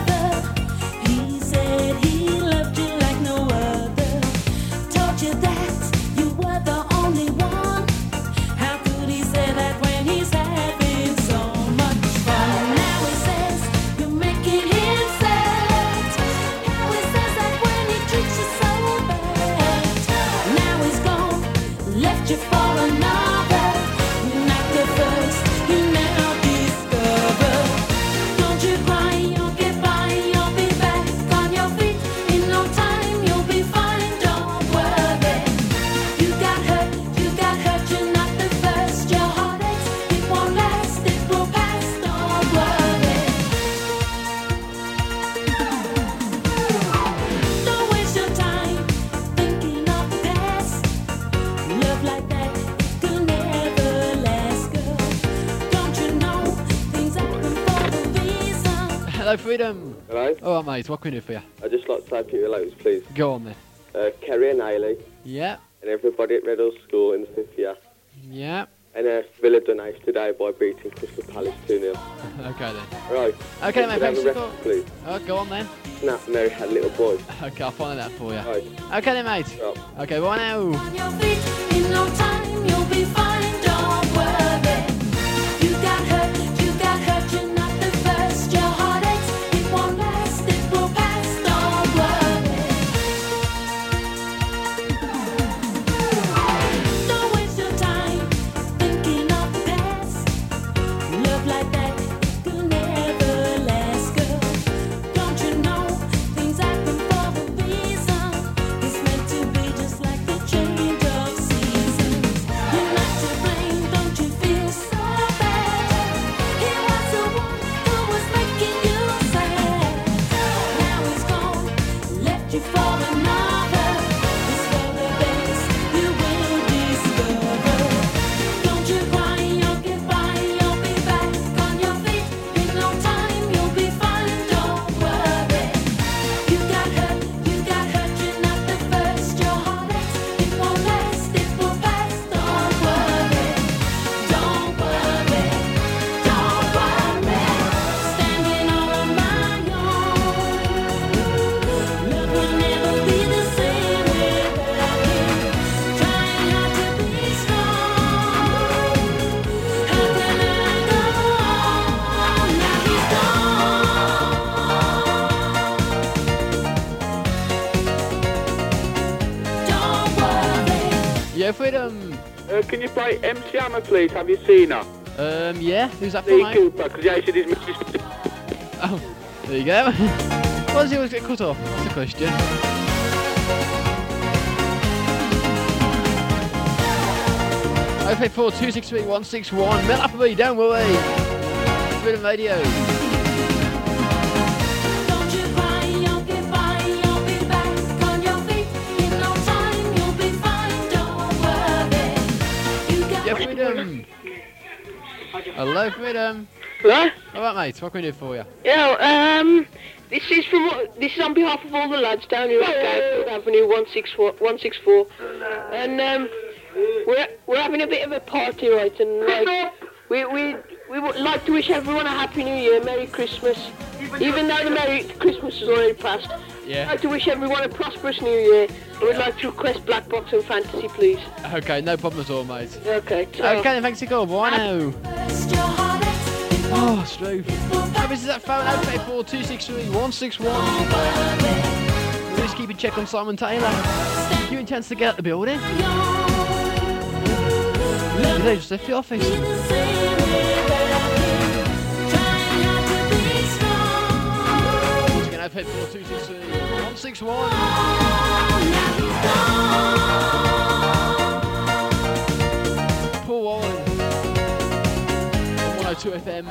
another. You're not the first, you now discover. Don't you cry, you'll get by, you'll be back on your feet. In no time, you'll be fine, don't worry. You got hurt, you're not the first. Your heart aches, it won't last, it will pass, don't worry. Don't waste your time thinking of the past. Love like that could never last, girl. Don't you know things happen for a reason? Hello, Freedom. Hello? All right, mate. What can we do for you? I'd just like to say a few hellos, please. Go on, then. Kerry and Ailey, Yeah. and everybody at Riddle School in the 5th year. Yeah. And Villa done ace today by beating Crystal Palace 2-0. Okay, then. Right. Okay, mate. Could I have Thanks a for the reference, call. please. Oh, go on, then. Snap Mary had a little boy. Okay, I'll find that for you. Right. Okay, then, mate. Okay, bye now. On your feet, in no time, you'll be fine, don't worry. You got hurt, you're not the first. Your heart aches, it won't last, it will pass, don't worry. Don't waste your time thinking of the past. Love like that could never last, girl. Don't you know things happen for a reason? It's meant to be just like the change of seasons. You're not to blame, don't you feel so bad? He was the one who was making you sad. Now he's gone, left you for another. It's for the best, you will discover. Don't you cry, you'll get by, you'll be back on your feet. In no time, you'll be fine, don't worry. You got hurt, you're not the first. Your heart aches, it won't last, it will pass, don't worry. Don't worry, don't worry. Standing all on my own. Love will never be the same without him. Trying hard to be strong. How can I go on? Now he's gone. Don't worry. Yeah, Freedom. Can you play MC Hammer, please? Have you seen her? Yeah. Who's that for, Lee mate? Cooper, because Jason is Mrs. Oh, there you go. Why does he always get cut off? That's the question. Okay, 4263161. Mel Appleby, don't worry. Freedom Radio. Don't you cry, you'll get by, you'll be back on your feet. In no time, you'll be fine, don't worry. You got Yeah, Freedom. Hello, Freedom. Hello? All right, mate. What can we do for you? Yeah, this is on behalf of all the lads down here at Gayfield Avenue 164, and we're having a bit of a party, right? And like we would like to wish everyone a happy New Year, Merry Christmas. Even though the Merry Christmas has already passed, Yeah. I'd like to wish everyone a prosperous New Year. I would like to request Black Box and Fantasy, please. Okay, no problem at all, mate. Okay. Okay, then, thanks for your call. Bye now. Oh, Struve. How busy is that phone? 0842636161. Please keep a check on Simon Taylor. You intend to get out the building? They just left the office. Once again, 0842636161. Paul Wallen. 102 FM.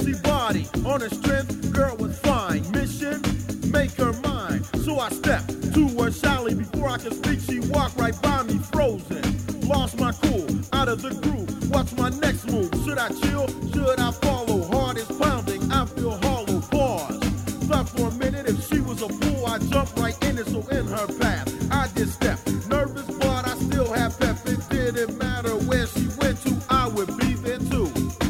fantasy body. On her strength, girl was fine. Mission, make her mine. So I stepped to her shyly. Before I could speak, she walked right by me, frozen. Lost my cool, out of the groove. What's my next move? Should I chill? Should I follow? Heart is pounding, I feel hollow. Pause. Thought for a minute, if she was a fool, I jumped right in it. So in her path, I did step. Nervous, but I still have pep. It didn't matter where she went to, I would be there too.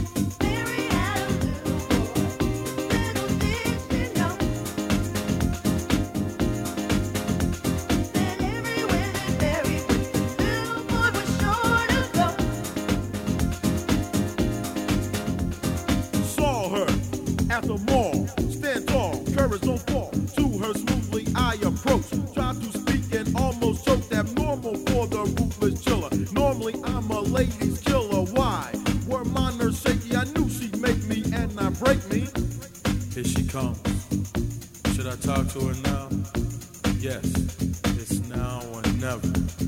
Saw her at the mall, stand tall, courage don't fall. To her smoothly I approach, tried to speak and almost choked. Abnormal for the ruthless chiller. Normally I'm a ladies killer. Why? Were my nerves shaky? I knew she'd make me and not break me. Here she comes. Should I talk to her now? Yes, it's now or never.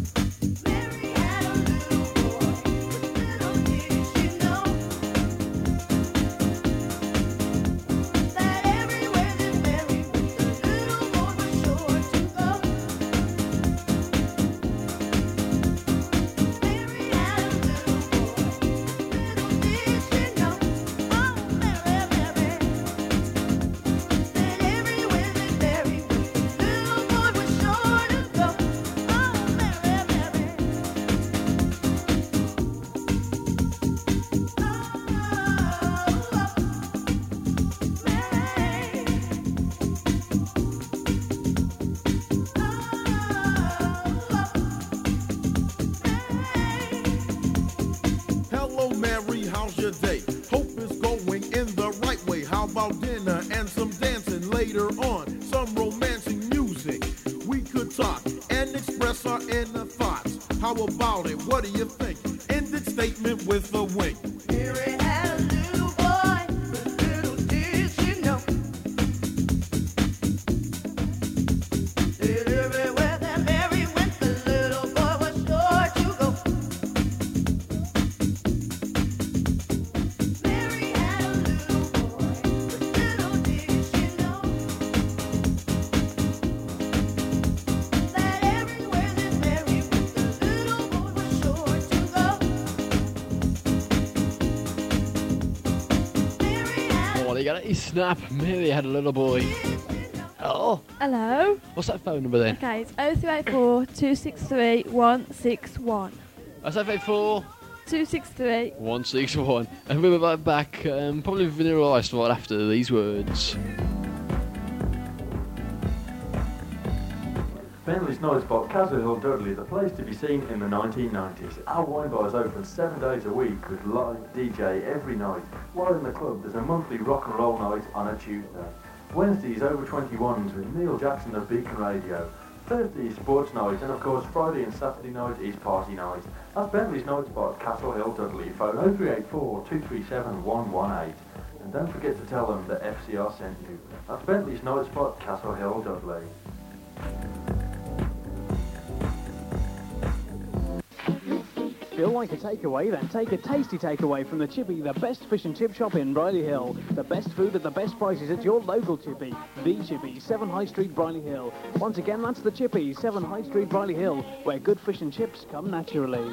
Hello, Mary, how's your day? Hope it's going in the right way. How about dinner and some dancing later on? Some romancing music. We could talk and express our inner thoughts. How about it? What do you think? Ended statement with a wink. Mary had a little boy, but little did she know that everywhere that Mary went, the little boy was sure to go. Oh, they got a snap. Mary had a little boy. Oh, Hello. what's that phone number then? Okay, it's 0384 263 161. That's 584 263. 161. And we'll be right back, probably with Vanilla Ice right after these words. Bentley's night spot, Castle Hill Dudley, the place to be seen in the 1990s. Our wine bar is open 7 days a week with live DJ every night. While in the club, there's a monthly rock and roll night on a Tuesday. Wednesdays over 21s with Neil Jackson of Beacon Radio. Thursday is sports night, and of course Friday and Saturday night is party night. That's Bentley's night spot, Castle Hill Dudley. Phone 0384 237 118. And don't forget to tell them that FCR sent you. That's Bentley's night spot, Castle Hill Dudley. Feel like a takeaway? Then take a tasty takeaway from the Chippy, the best fish and chip shop in Briley Hill. The best food at the best prices at your local Chippy. The Chippy, 7 High Street, Briley Hill. Once again, that's the Chippy, 7 High Street, Briley Hill, where good fish and chips come naturally.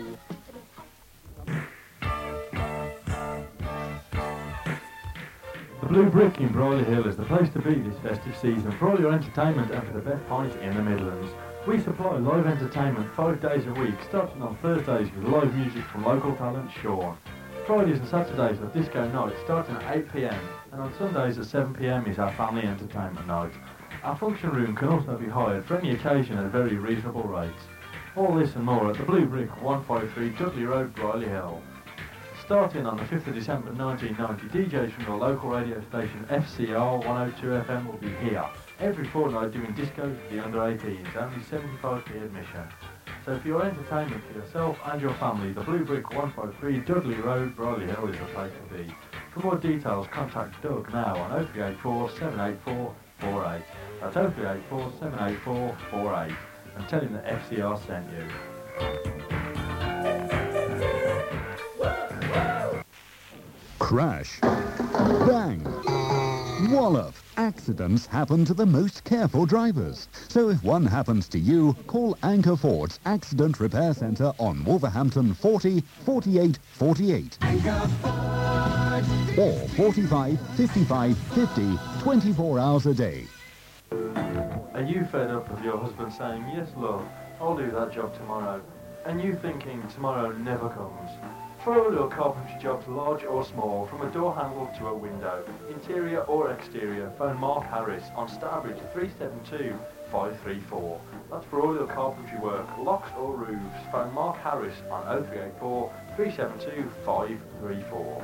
The Blue Brick in Briley Hill is the place to be this festive season for all your entertainment and for the best pints in the Midlands. We supply live entertainment 5 days a week, starting on Thursdays with live music from local talent Sean. Fridays and Saturdays are disco nights starting at 8 p.m, and on Sundays at 7 p.m. is our family entertainment night. Our function room can also be hired for any occasion at very reasonable rates. All this and more at the Blue Brick, 153 Dudley Road, Briley Hill. Starting on the 5th of December 1990, DJs from the local radio station FCR 102 FM will be here every fortnight doing discos for the under 18s, only 75p admission. So for your entertainment for yourself and your family, the Blue Brick 153 Dudley Road, Briley Hill is the place to be. For more details, contact Doug now on 0384 784 48. That's 0384 784 48, and tell him that FCR sent you. Crash. Bang. Wallop. Accidents happen to the most careful drivers. So if one happens to you, call Anchor Ford's Accident Repair Centre on Wolverhampton 40 48 48. Anchor Ford. Or 45 55 50 24 hours a day. Are you fed up of your husband saying, yes, love, I'll do that job tomorrow, and you thinking tomorrow never comes? For all your carpentry jobs, large or small, from a door handle to a window, interior or exterior, phone Mark Harris on Starbridge 372 534. That's for all your carpentry work, locks or roofs, phone Mark Harris on 0384 372 534.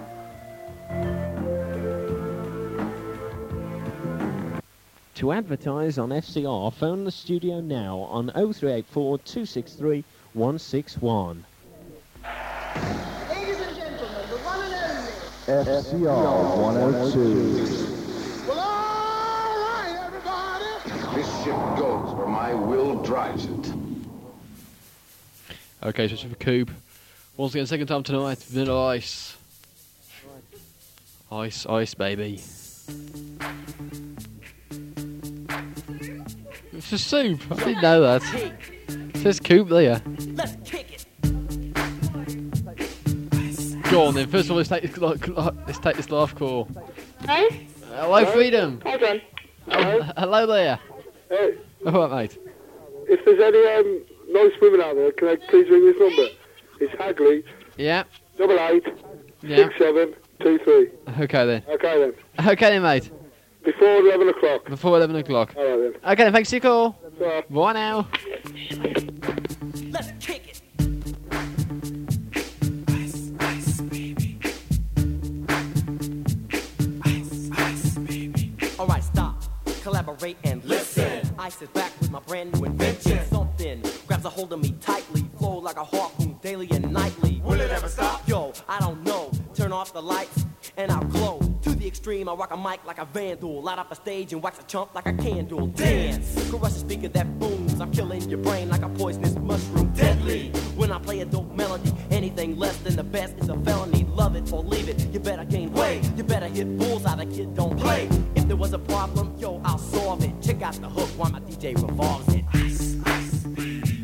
To advertise on FCR, phone the studio now on 0384 263 161. Ladies and gentlemen, the one and only. FCR 102. Well, all right, everybody. This ship goes where my will drives it. Okay, so it's for Coop. Once again, second time tonight, Vanilla Ice. Ice, ice, baby. It's just soup. I didn't know that. It says Coop there. Let's kick it. Go on then. First of all, let's take this live call. Hey? Hello, Freedom. Hold on. Hello there. Hey, All right, mate. if there's any nice women out there, can I please ring this number? It's Hagley, Yeah. 88 Yeah. 6723. Okay then. Okay then. Okay then, mate. Before 11 o'clock. Before 11 o'clock. All right then. Okay then. Thanks for your call. Bye. Bye now. Let's kick it. Alright, stop, collaborate and listen. I sit back with my brand new invention. Something grabs a hold of me tightly, flow like a harpoon daily and nightly. Will it ever stop? Yo, I don't know. Turn off the lights and I'll glow. To the extreme, I rock a mic like a vandal. Light up a stage and wax a chump like a candle. Dance, caress a speaker that booms. I'm killing your brain like a poisonous mushroom. Deadly, when I play a dope melody. Anything less than the best is a felony. Love it or leave it, you better gain weight. You better hit bullseye, the kid don't play. If there was a problem, yo, I'll solve it. Check out the hook while my DJ revolves it. Ice, ice, baby.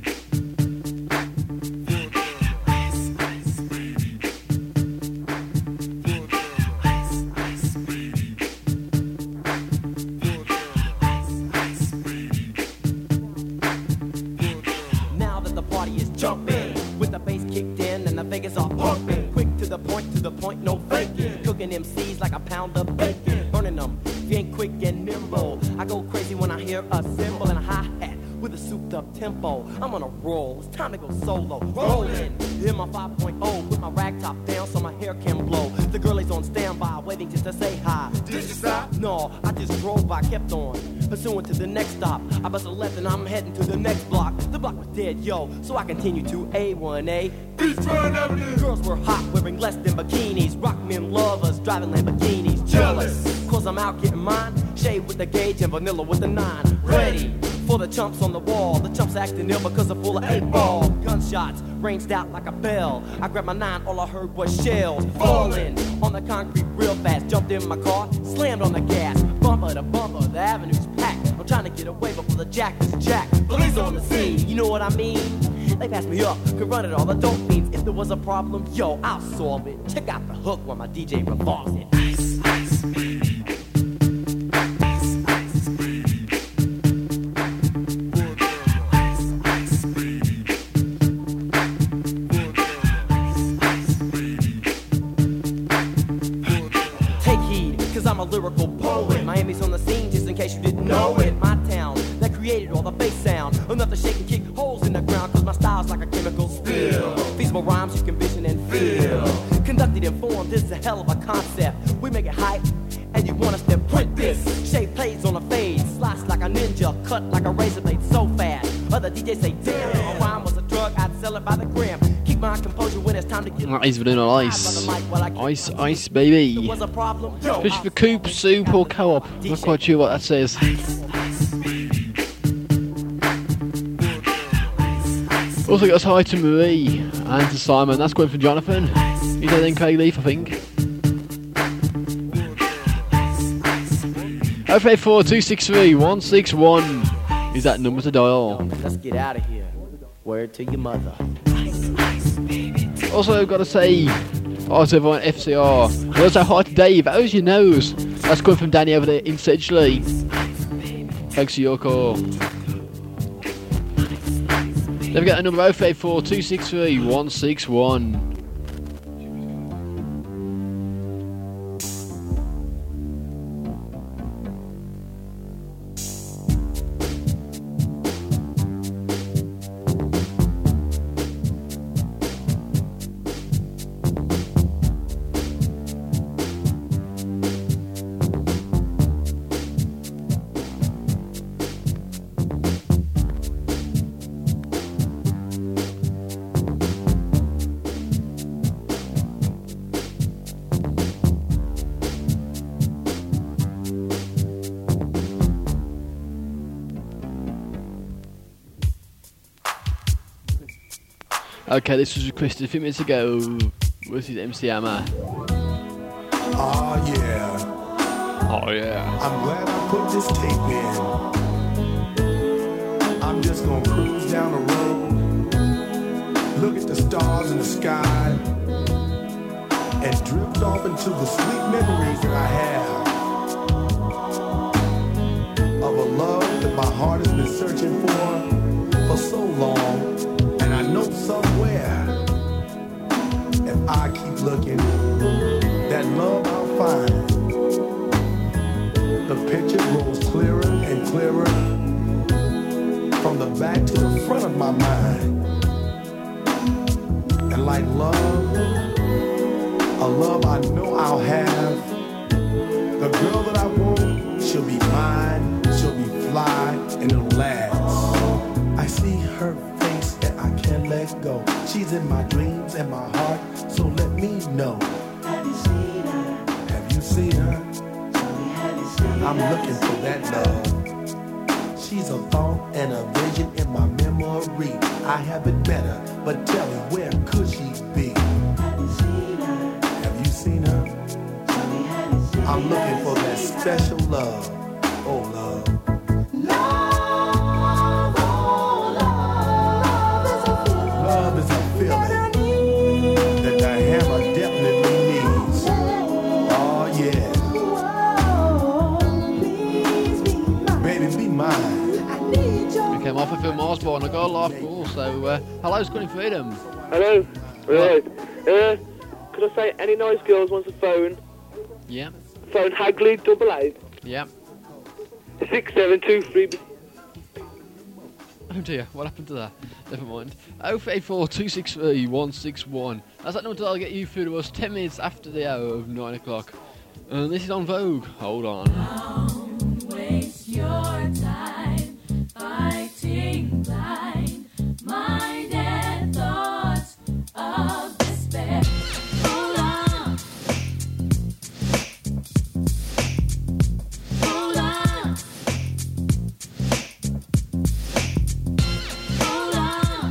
Now that the party is jumping, with the bass kicked in and the Vegas are pumping. Quick to the point, no faking. Cooking MCs like a pound of bacon. Burning them, if you ain't quick and nimble. I go crazy when I hear a cymbal and a hi-hat with a souped up tempo. I'm on a roll, it's time to go solo. Rolling, in my 5.0, with my rag top down so my hair can blow. The girl is on standby, waiting just to say hi. Did you stop? No, I just drove by, kept on. Pursuing to the next stop. I bust a left and I'm heading to the next block. The block was dead, yo, so I continue to A1A. Beachfront Avenue. Girls were hot, wearing less than bikinis. Rock men lovers, driving Lamborghinis. Jealous, cause I'm out getting mine. Shade with the gauge and vanilla with the 9. Ready for the chumps on the wall. The chumps acting ill because they're full of 8-ball. Gunshots ranged out like a bell. I grabbed my 9, all I heard was shells falling on the concrete real fast. Jumped in my car, slammed on the gas. Bumper to bumper, the avenue's packed. I'm trying to get away before the jack is jacked. Police on the scene, you know what I mean? They passed me up, could run it all the dope fiends. If there was a problem, yo, I'll solve it. Check out the hook while my DJ revolves it. Ice, ice, baby. I'm a lyrical poet. Miami's on the scene, just in case you didn't know it. My town that created all the bass sound. Enough to shake and kick holes in the ground, cause my style's like a chemical spill. Feasible rhymes you can vision and feel. Conducted in form, this is a hell of a concept. We make it hype, and you want us to print this. Shape plays on a fade, slice like a ninja, cut like a razor blade so fast. Other DJs say, damn, if a rhyme was a drug, I'd sell it by the gram. Keep my composure when it's time to get. That is Vanilla Ice. Ice, ice, baby. Fish for Coop, soup, or co-op. I'm not quite sure what that says. Also got a hi to Marie and to Simon. That's going for Jonathan. He's then Craig Leaf, I think. 084 263 161 is that number to dial. Let's get out of here. Word to your mother. Also, got to say, also everyone at FCR. And also, hi to Dave. How's your nose? That's coming from Danny over there in Sedgley. Thanks for your call. Then we got a number 084 263 161. Okay, this was requested a few minutes ago. This is MC Hammer. Oh yeah. Oh yeah. I'm glad I put this tape in. I'm just gonna cruise down the road, look at the stars in the sky, and drift off into the sweet memories that I have of a love that my heart has been searching for so long. And I know somewhere, if I keep looking, that love I'll find. The picture grows clearer and clearer from the back to the front of my mind. And like love, a love I know I'll have. The girl that I want, she'll be mine, she'll be fly, and it'll last. I see her face that I can't let go. She's in my dreams and my heart, so let me know. Have you seen her? Have you seen her? I'm looking for that love. She's a thought and a vision in my memory. I haven't met her, but tell me, where could she be? Have you seen her? Have you seen her? I'm looking for that special love. Oh, love. Love is a feeling that the hammer definitely needs. Oh yeah. Baby, be mine. Okay, I'm off of Phil Marsborn. I got a live call, so hello, Scotty Freedom. Hello. Right. Could I say any nice girls wants a phone? Yeah. Phone Hagley 88. Yeah. 6723. Oh dear, what happened to that? Never mind. 084 263 161. That's that number that'll get you through to us 10 minutes after the hour of 9 o'clock. And this is on Vogue. Hold on. Don't waste your time fighting blind, mind and thoughts of despair. Hold on. Hold on. Hold on.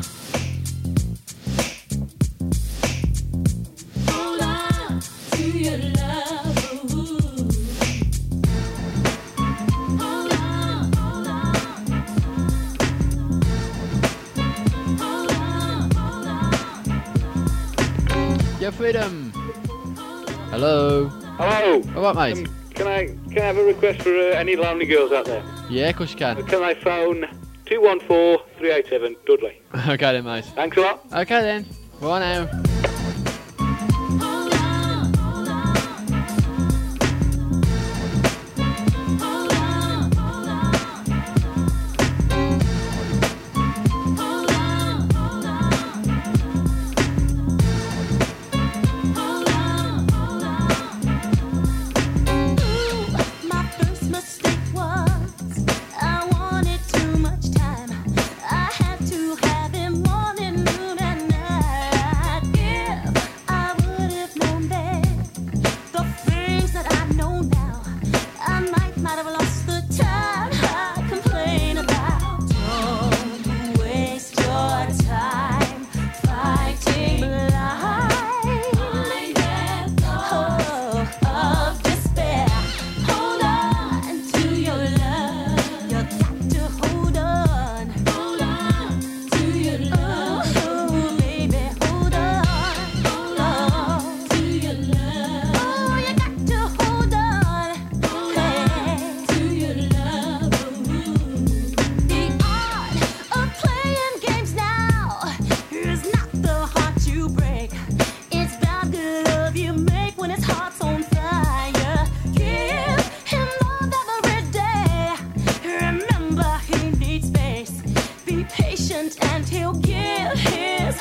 Hold on to your love. Hold on, hold on. Hold on, hold on. Yeah, Freedom. Hello. Hello. All right, mate. Can I have a request for any lonely girls out there? Yeah, of course you can. Can I phone 214-387 Dudley? Okay then, mate. Thanks a lot. Okay then. Bye now. My first mistake was I wanted too much time. I had to have him morning, noon, and night.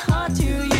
heart to you.